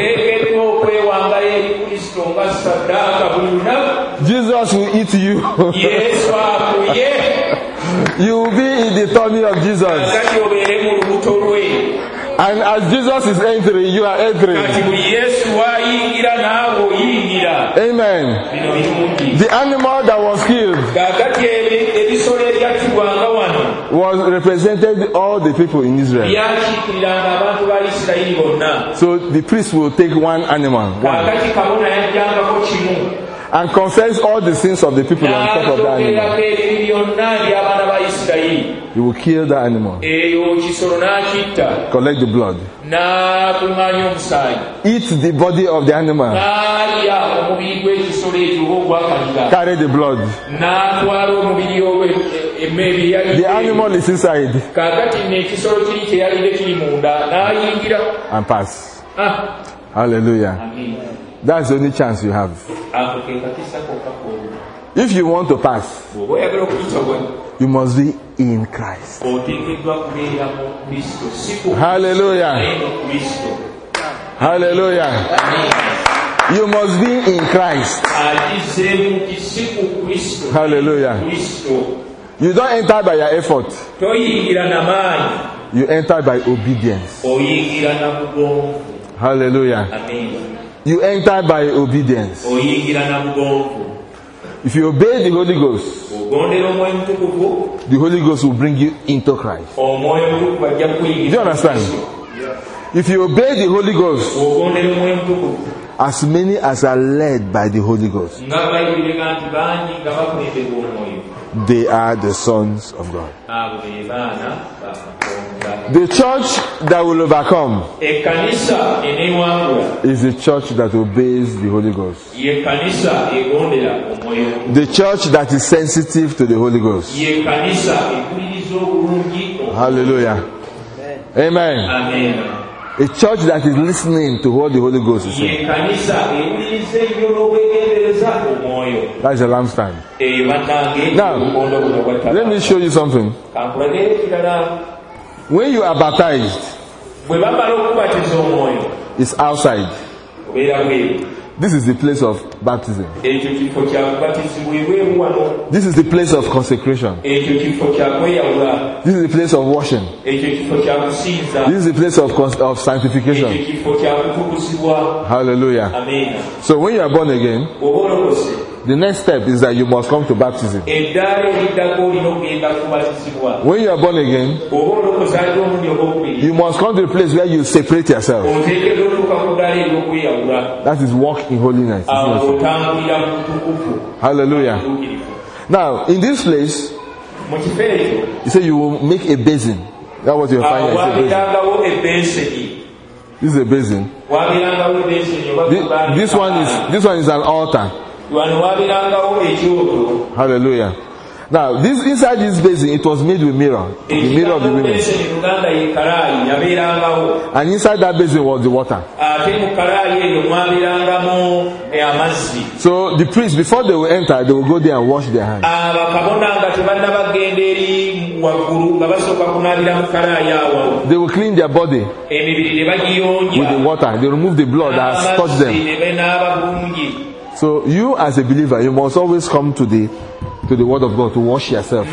Jesus will eat you. You will be in the tummy of Jesus. And as Jesus is entering, you are entering. Amen. The animal that was killed was represented all the people in Israel. So the priest will take one animal, one, and confess all the sins of the people on top of that animal. You will kill that animal. Collect the blood. Eat the body of the animal. Carry the blood. The animal is inside. And pass. Hallelujah. That's the only chance you have. If you want to pass, you must be in Christ. Hallelujah. Hallelujah. You must be in Christ. Hallelujah. You don't enter by your effort. You enter by obedience. Hallelujah. You enter by obedience. If you obey the Holy Ghost, the Holy Ghost will bring you into Christ. Do you understand? If you obey the Holy Ghost, as many as are led by the Holy Ghost, they are the sons of God. The church that will overcome is the church that obeys the Holy Ghost. The church that is sensitive to the Holy Ghost. Hallelujah. Amen. Amen. A church that is listening to what the Holy Ghost is saying. That's a lampstand. Now, let me show you something. When you are baptized, it's outside. This is the place of baptism. This is the place of consecration. This is the place of washing. This is the place of, of sanctification. Hallelujah. Amen. So when you are born again, the next step is that you must come to baptism. When you are born again, you must come to the place where you separate yourself. That is walk in holiness. Hallelujah. Now, in this place, you say you will make a basin. That's what you're finding. A basin. This is a basin. This, this one is this one is an altar. Hallelujah. Now, this inside this basin, it was made with mirror, the mirror of the women. And inside that basin was the water. So the priests, before they will enter, they will go there and wash their hands. They will clean their body with the water. They remove the blood that has touched them. So you, as a believer, you must always come to the to the word of God to wash yourself.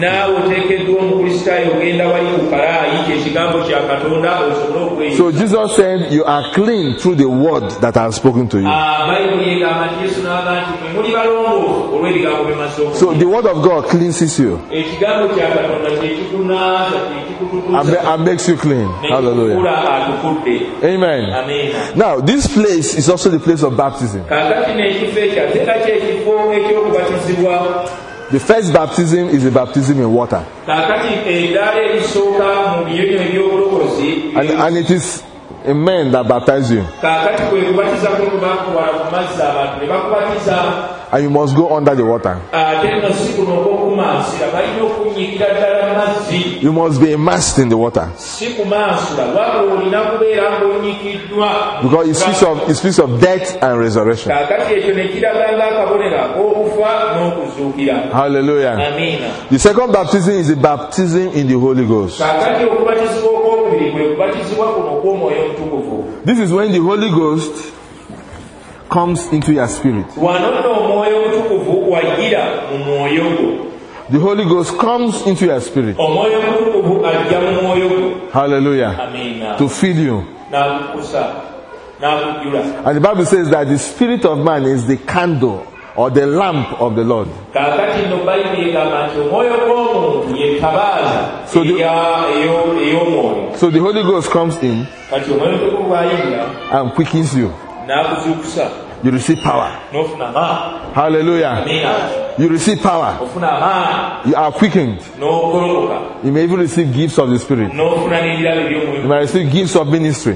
So Jesus said, you are clean through the word that I have spoken to you. So the word of God cleanses you and, and makes you clean. Hallelujah. Amen. Now this place is also the place of baptism. The first baptism is a baptism in water. And, and it is a man that baptizes you. And you must go under the water. You must be immersed in the water. Because it speaks of, it speaks of death and resurrection. Hallelujah. The second baptism is a baptism in the Holy Ghost. This is when the Holy Ghost comes into your spirit. The Holy Ghost comes into your spirit. Hallelujah. To feed you. And the Bible says that the spirit of man is the candle or the lamp of the Lord. So the, so the Holy Ghost comes in and quickens you. You receive power. Hallelujah. You receive power. You are quickened. You may even receive gifts of the Spirit. You may receive gifts of ministry.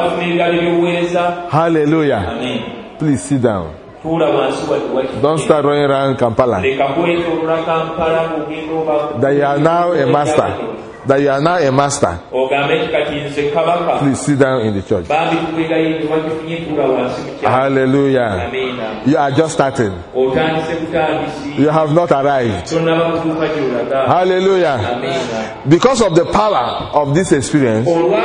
Hallelujah. Please sit down. Don't start running around Kampala. That you are now a master. That you are now a master. Please sit down in the church. Hallelujah. You are just starting. You have not arrived. Hallelujah. Because of the power of this experience,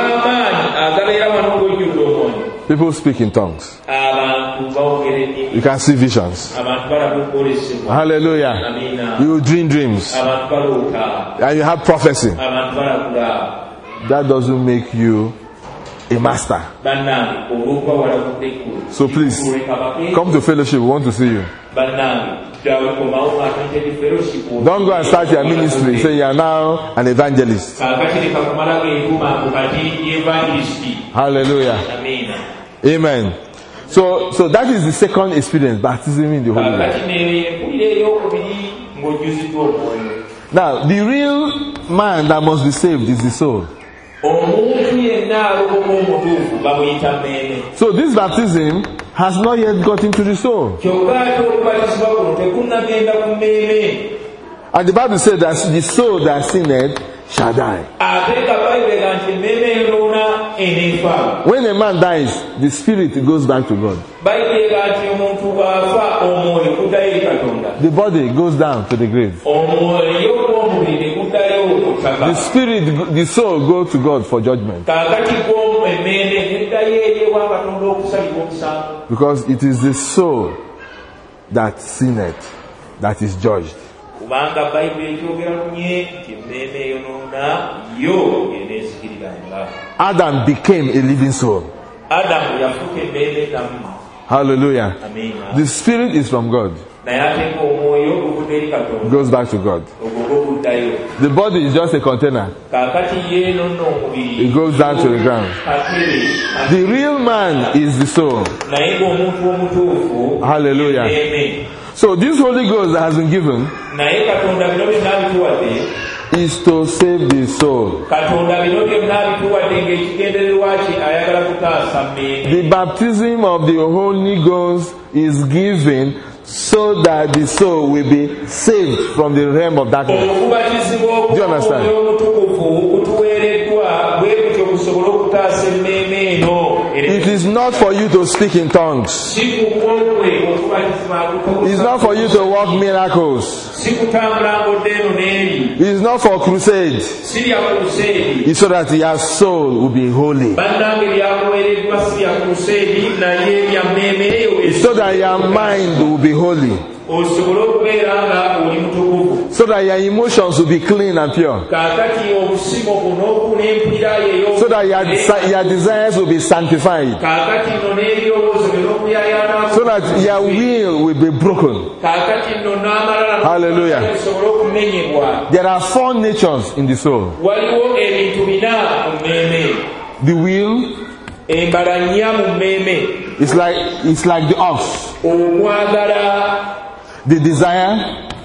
people speak in tongues. You can see visions. Hallelujah. You dream dreams. And you have prophecy. That doesn't make you a master. So please, come to fellowship. We want to see you. Don't go and start your ministry. Say you are now an evangelist. Hallelujah. Amen. So, so that is the second experience, baptism in the Holy Ghost. Now, the real man that must be saved is the soul. So this baptism has not yet got into the soul. And the Bible said that the soul that sinned shall die. When a man dies, the spirit goes back to God. The body goes down to the grave. The spirit, the soul goes to God for judgment. Because it is the soul that sinned that is judged. Adam became a living soul. Hallelujah. The spirit is from God. Goes back to God. The body is just a container. It goes down to the ground. The real man is the soul. Hallelujah. So this Holy Ghost that has been given is to save the soul. The baptism of the Holy Ghost is given so that the soul will be saved from the realm of darkness. Do you understand? It is not for you to speak in tongues. It's not for you to work miracles. It's not for crusade. It's so that your soul will be holy. It's so that your mind will be holy. So that your emotions will be clean and pure. So that your, desi- your desires will be sanctified. So that your will will be broken. Hallelujah. There are four natures in the soul. The will is like it's like the ox. The desire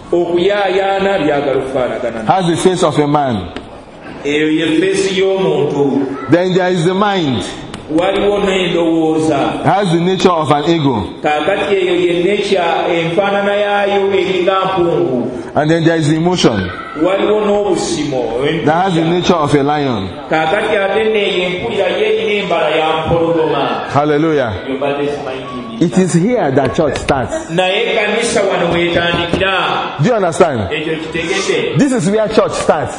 has the face of a man. Then there is the mind. Has the nature of an ego. And then there is the emotion that has the nature of a lion. Hallelujah. It is here that church starts. Do you understand? This is where church starts.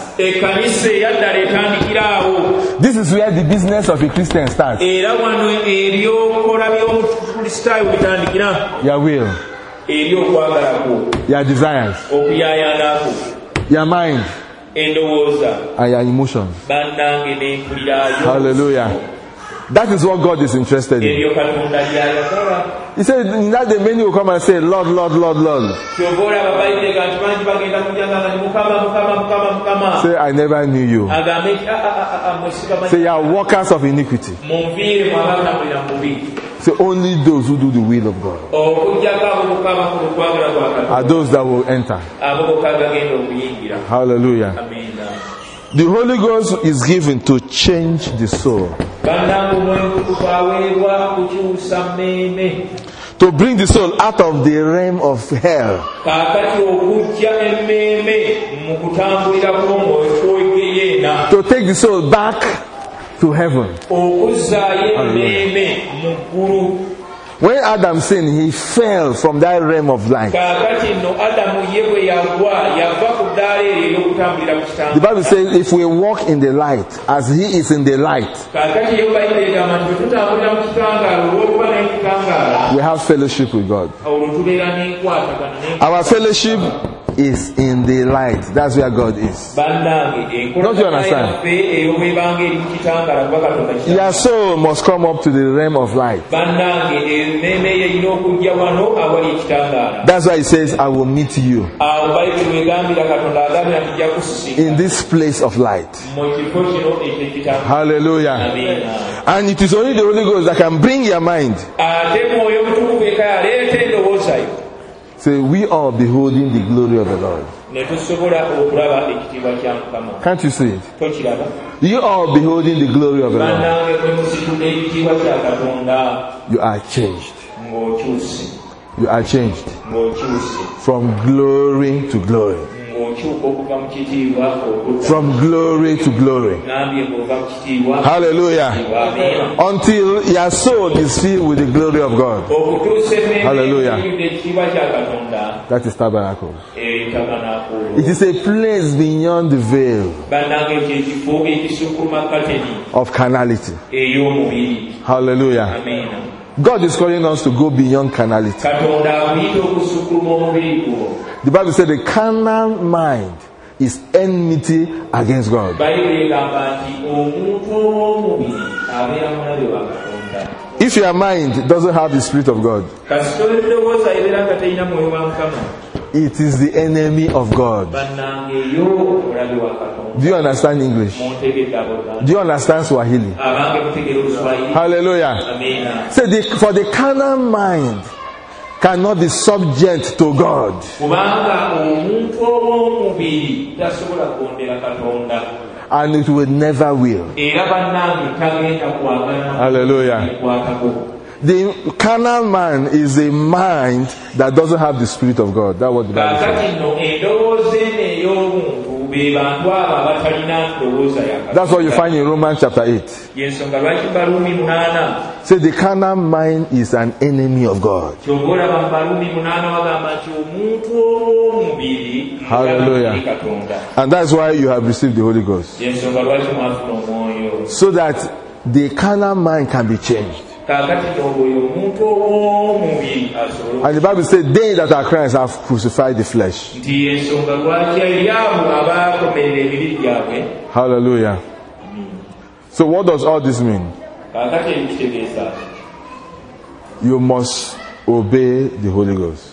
This is where the business of a Christian starts. Your will, your desires, your mind, and your emotions. Hallelujah. That is what God is interested in. He said, in that day many will come and say, Lord, Lord, Lord, Lord. Say, I never knew you. Say, you are workers of iniquity. Say, only those who do the will of God are those that will enter. Hallelujah. The Holy Ghost is given to change the soul. To bring the soul out of the realm of hell. To take the soul back to heaven. Hallelujah. When Adam sinned, he fell from that realm of light. The Bible says, if we walk in the light, as he is in the light, we have fellowship with God. Our fellowship is in the light. That's where God is. Don't you understand? Your soul must come up to the realm of light. That's why he says, I will meet you in this place of light. Hallelujah. And it is only the Holy Ghost that can bring your mind. Say, we are beholding the glory of the Lord. Can't you see it? You are beholding the glory of the Lord. You are changed. You are changed from glory to glory. From glory to glory. Hallelujah. Until your soul is filled with the glory of God. Hallelujah. That is tabernacle. It is a place beyond the veil of carnality. Hallelujah. God is calling us to go beyond carnality. The Bible said the carnal mind is enmity against God. If your mind doesn't have the Spirit of God, it is the enemy of God. Do you understand English? Do you understand Swahili? Hallelujah. Say, the, for the carnal mind cannot be subject to God. And it will never will. Hallelujah. The carnal man is a mind that doesn't have the Spirit of God. That's what the Bible says. That's what you find in Romans chapter eight. Say, the carnal mind is an enemy of God. Hallelujah. And that's why you have received the Holy Ghost. So that the carnal mind can be changed. And the Bible says, they that are Christ have crucified the flesh. Hallelujah. So what does all this mean? You must obey the Holy Ghost.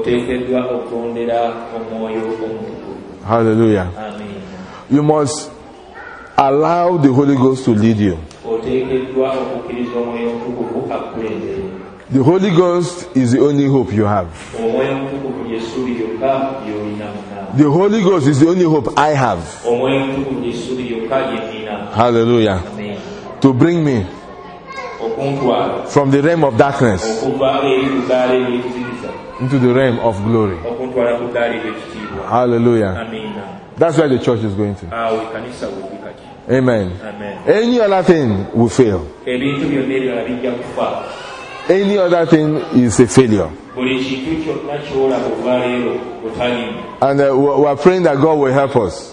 Hallelujah. You must allow the Holy Ghost to lead you. The Holy Ghost is the only hope you have. The Holy Ghost is the only hope I have. Hallelujah. To bring me from the realm of darkness into the realm of glory. Hallelujah. That's where the church is going to. Amen. Amen. Any other thing will fail. Any other thing is a failure. And uh, we are praying that God will help us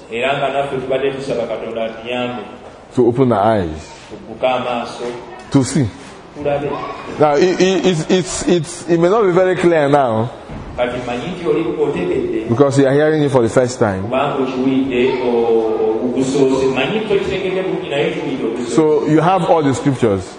to open our eyes to see. Now, it, it, it's, it's, it's, it may not be very clear now because you are hearing it for the first time. So you have all the scriptures.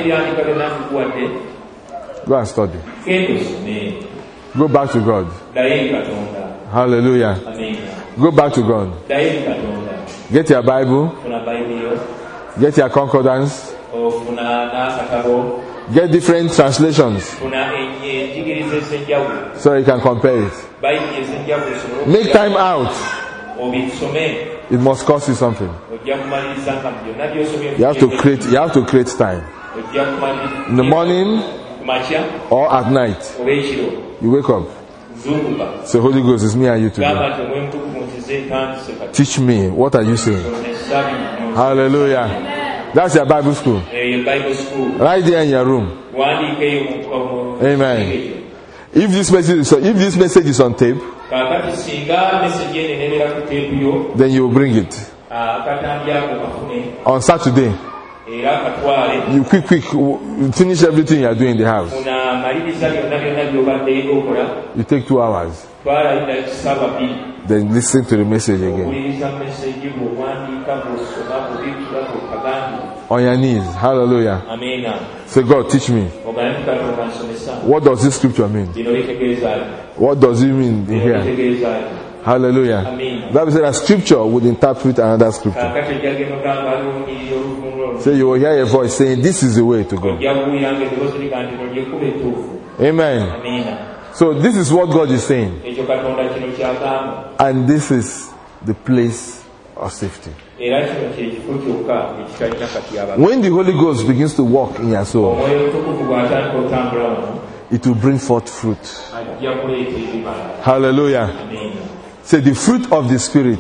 Go and study. Go back to God. Hallelujah. Go back to God. Get your Bible. Get your concordance. Get different translations so you can compare it. Make time out. It must cost you something. You have to create. You have to create time. In the morning or at night, you wake up. Say, Holy Ghost, it's me and you today. Teach me. What are you saying? Hallelujah. That's your Bible school. Right there in your room. Amen. If this message is, if this message is on tape, then you will bring it. On Saturday, you quick, quick, finish everything you are doing in the house. You take two hours. Then listen to the message again. On your knees. Hallelujah. Say, God, teach me. What does this scripture mean? What does it mean here? Hallelujah. Bible says that scripture would interpret another scripture. So you will hear a voice saying, this is the way to go. Amen. So this is what God is saying. And this is the place of safety. When the Holy Ghost begins to walk in your soul, it will bring forth fruit. Hallelujah. Say, the fruit of the Spirit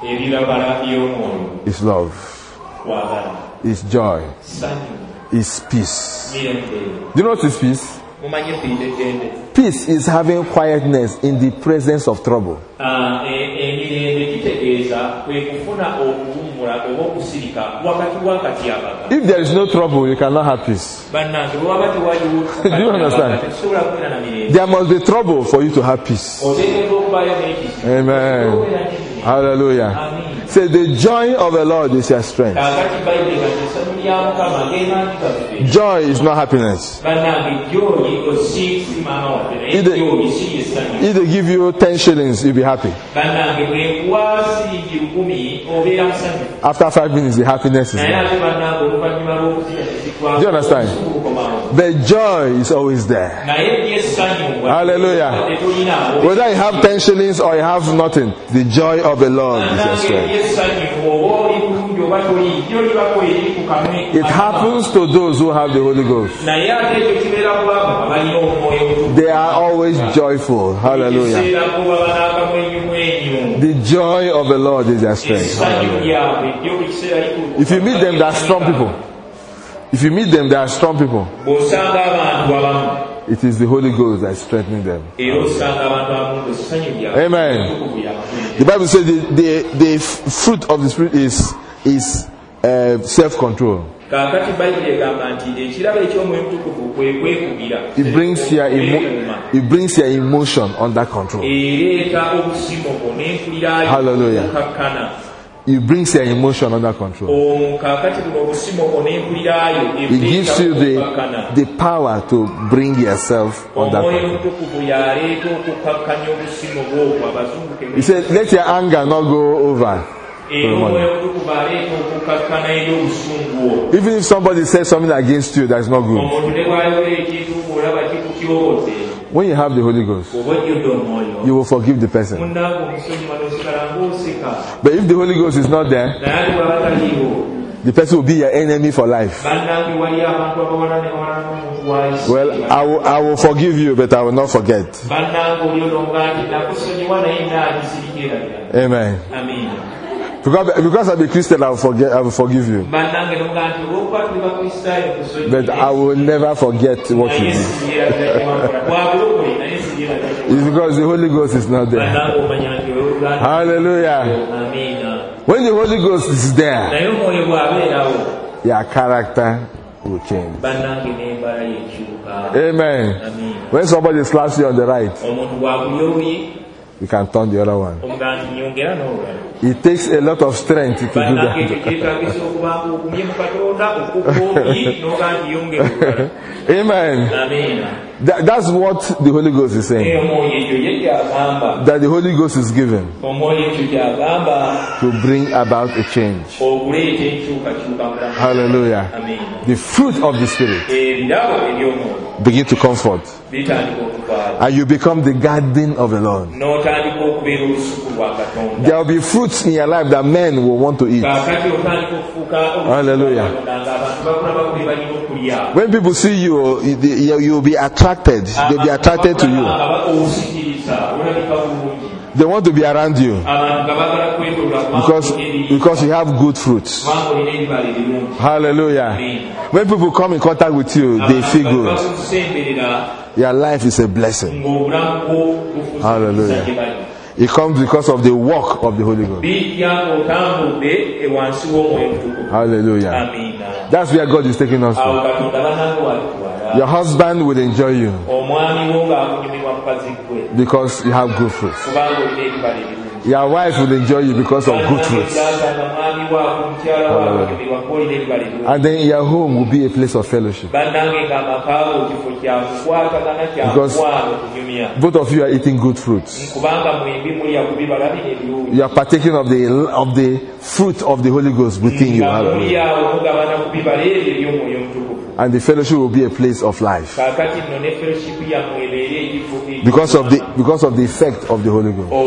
is love, is joy, is peace. Do you know what is peace? Peace is having quietness in the presence of trouble. If there is no trouble, you cannot have peace. Do you understand? There must be trouble for you to have peace. Amen. Hallelujah. Say, the joy of the Lord is your strength. Joy is not happiness. If they, if they give you ten shillings, you'll be happy. After five minutes, the happiness is gone. Do you understand? The joy is always there. Hallelujah. Whether you have ten shillings or you have nothing, the joy of the Lord is your strength. It happens to those who have the Holy Ghost. They are always joyful. Hallelujah. The joy of the Lord is their strength. Hallelujah. If you meet them, they are strong people. If you meet them, they are strong people. It is the Holy Ghost that is strengthening them. Amen. The Bible says the, the, the fruit of the Spirit is is uh, self-control. It brings your emo- it brings your emotion under control. Hallelujah. It brings your emotion under control. It gives you the, the power to bring yourself under control. He said, let your anger not go over. Even if somebody says something against you that's not good, when you have the Holy Ghost, you will forgive the person. But if the Holy Ghost is not there, the person will be your enemy for life. Well, I will, I will forgive you, but I will not forget. Amen. Because, because I'm a Christian, I will forget. I will forgive you. But I will never forget what you did. It's because the Holy Ghost is not there. Hallelujah. When the Holy Ghost is there, your character will change. Amen. When somebody slaps you on the right, you can turn the other one. It takes a lot of strength to do that. Amen. That, that's what the Holy Ghost is saying. That the Holy Ghost is given to bring about a change. Hallelujah. The fruit of the Spirit begin to comfort. And you become the garden of the Lord. There will be fruits in your life that men will want to eat. Hallelujah. When people see you, you will be attracted. They'll be attracted to you. They want to be around you because, because you have good fruits. Hallelujah. When people come in contact with you, they feel good. Your life is a blessing. Hallelujah. It comes because of the work of the Holy Ghost. Hallelujah. That's where God is taking us to. Your husband will enjoy you because you have good fruits. Your wife will enjoy you because of good fruits. And then your home will be a place of fellowship. Because both of you are eating good fruits. You are partaking of the of the fruit of the Holy Ghost within you. And the fellowship will be a place of life. Because of the because of the effect of the Holy Ghost.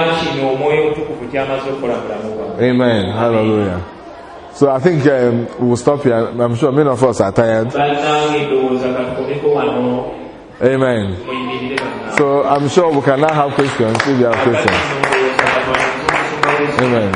Amen. Hallelujah. So I think um, we'll stop here. I'm sure many of us are tired. Amen. So I'm sure we can now have questions if you have questions. Amen.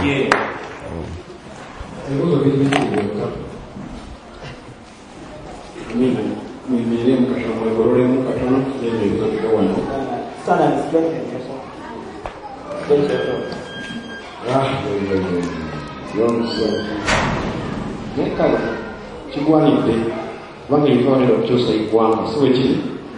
Kigwanidde kubanga ebitwaliro okukyusa eggwanga si wekiri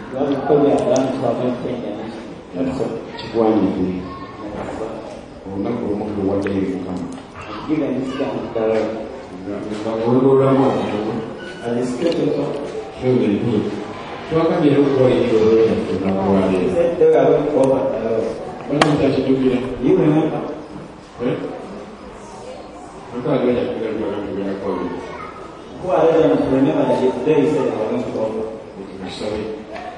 kigwanidde olunaku lumu tuluwaddeyo Mukama And the scripture show the good. So I can get over it. He said they are going over. What am I to do? You remember? Look at the Who are they going to remember that today he said they are going to over? Sorry.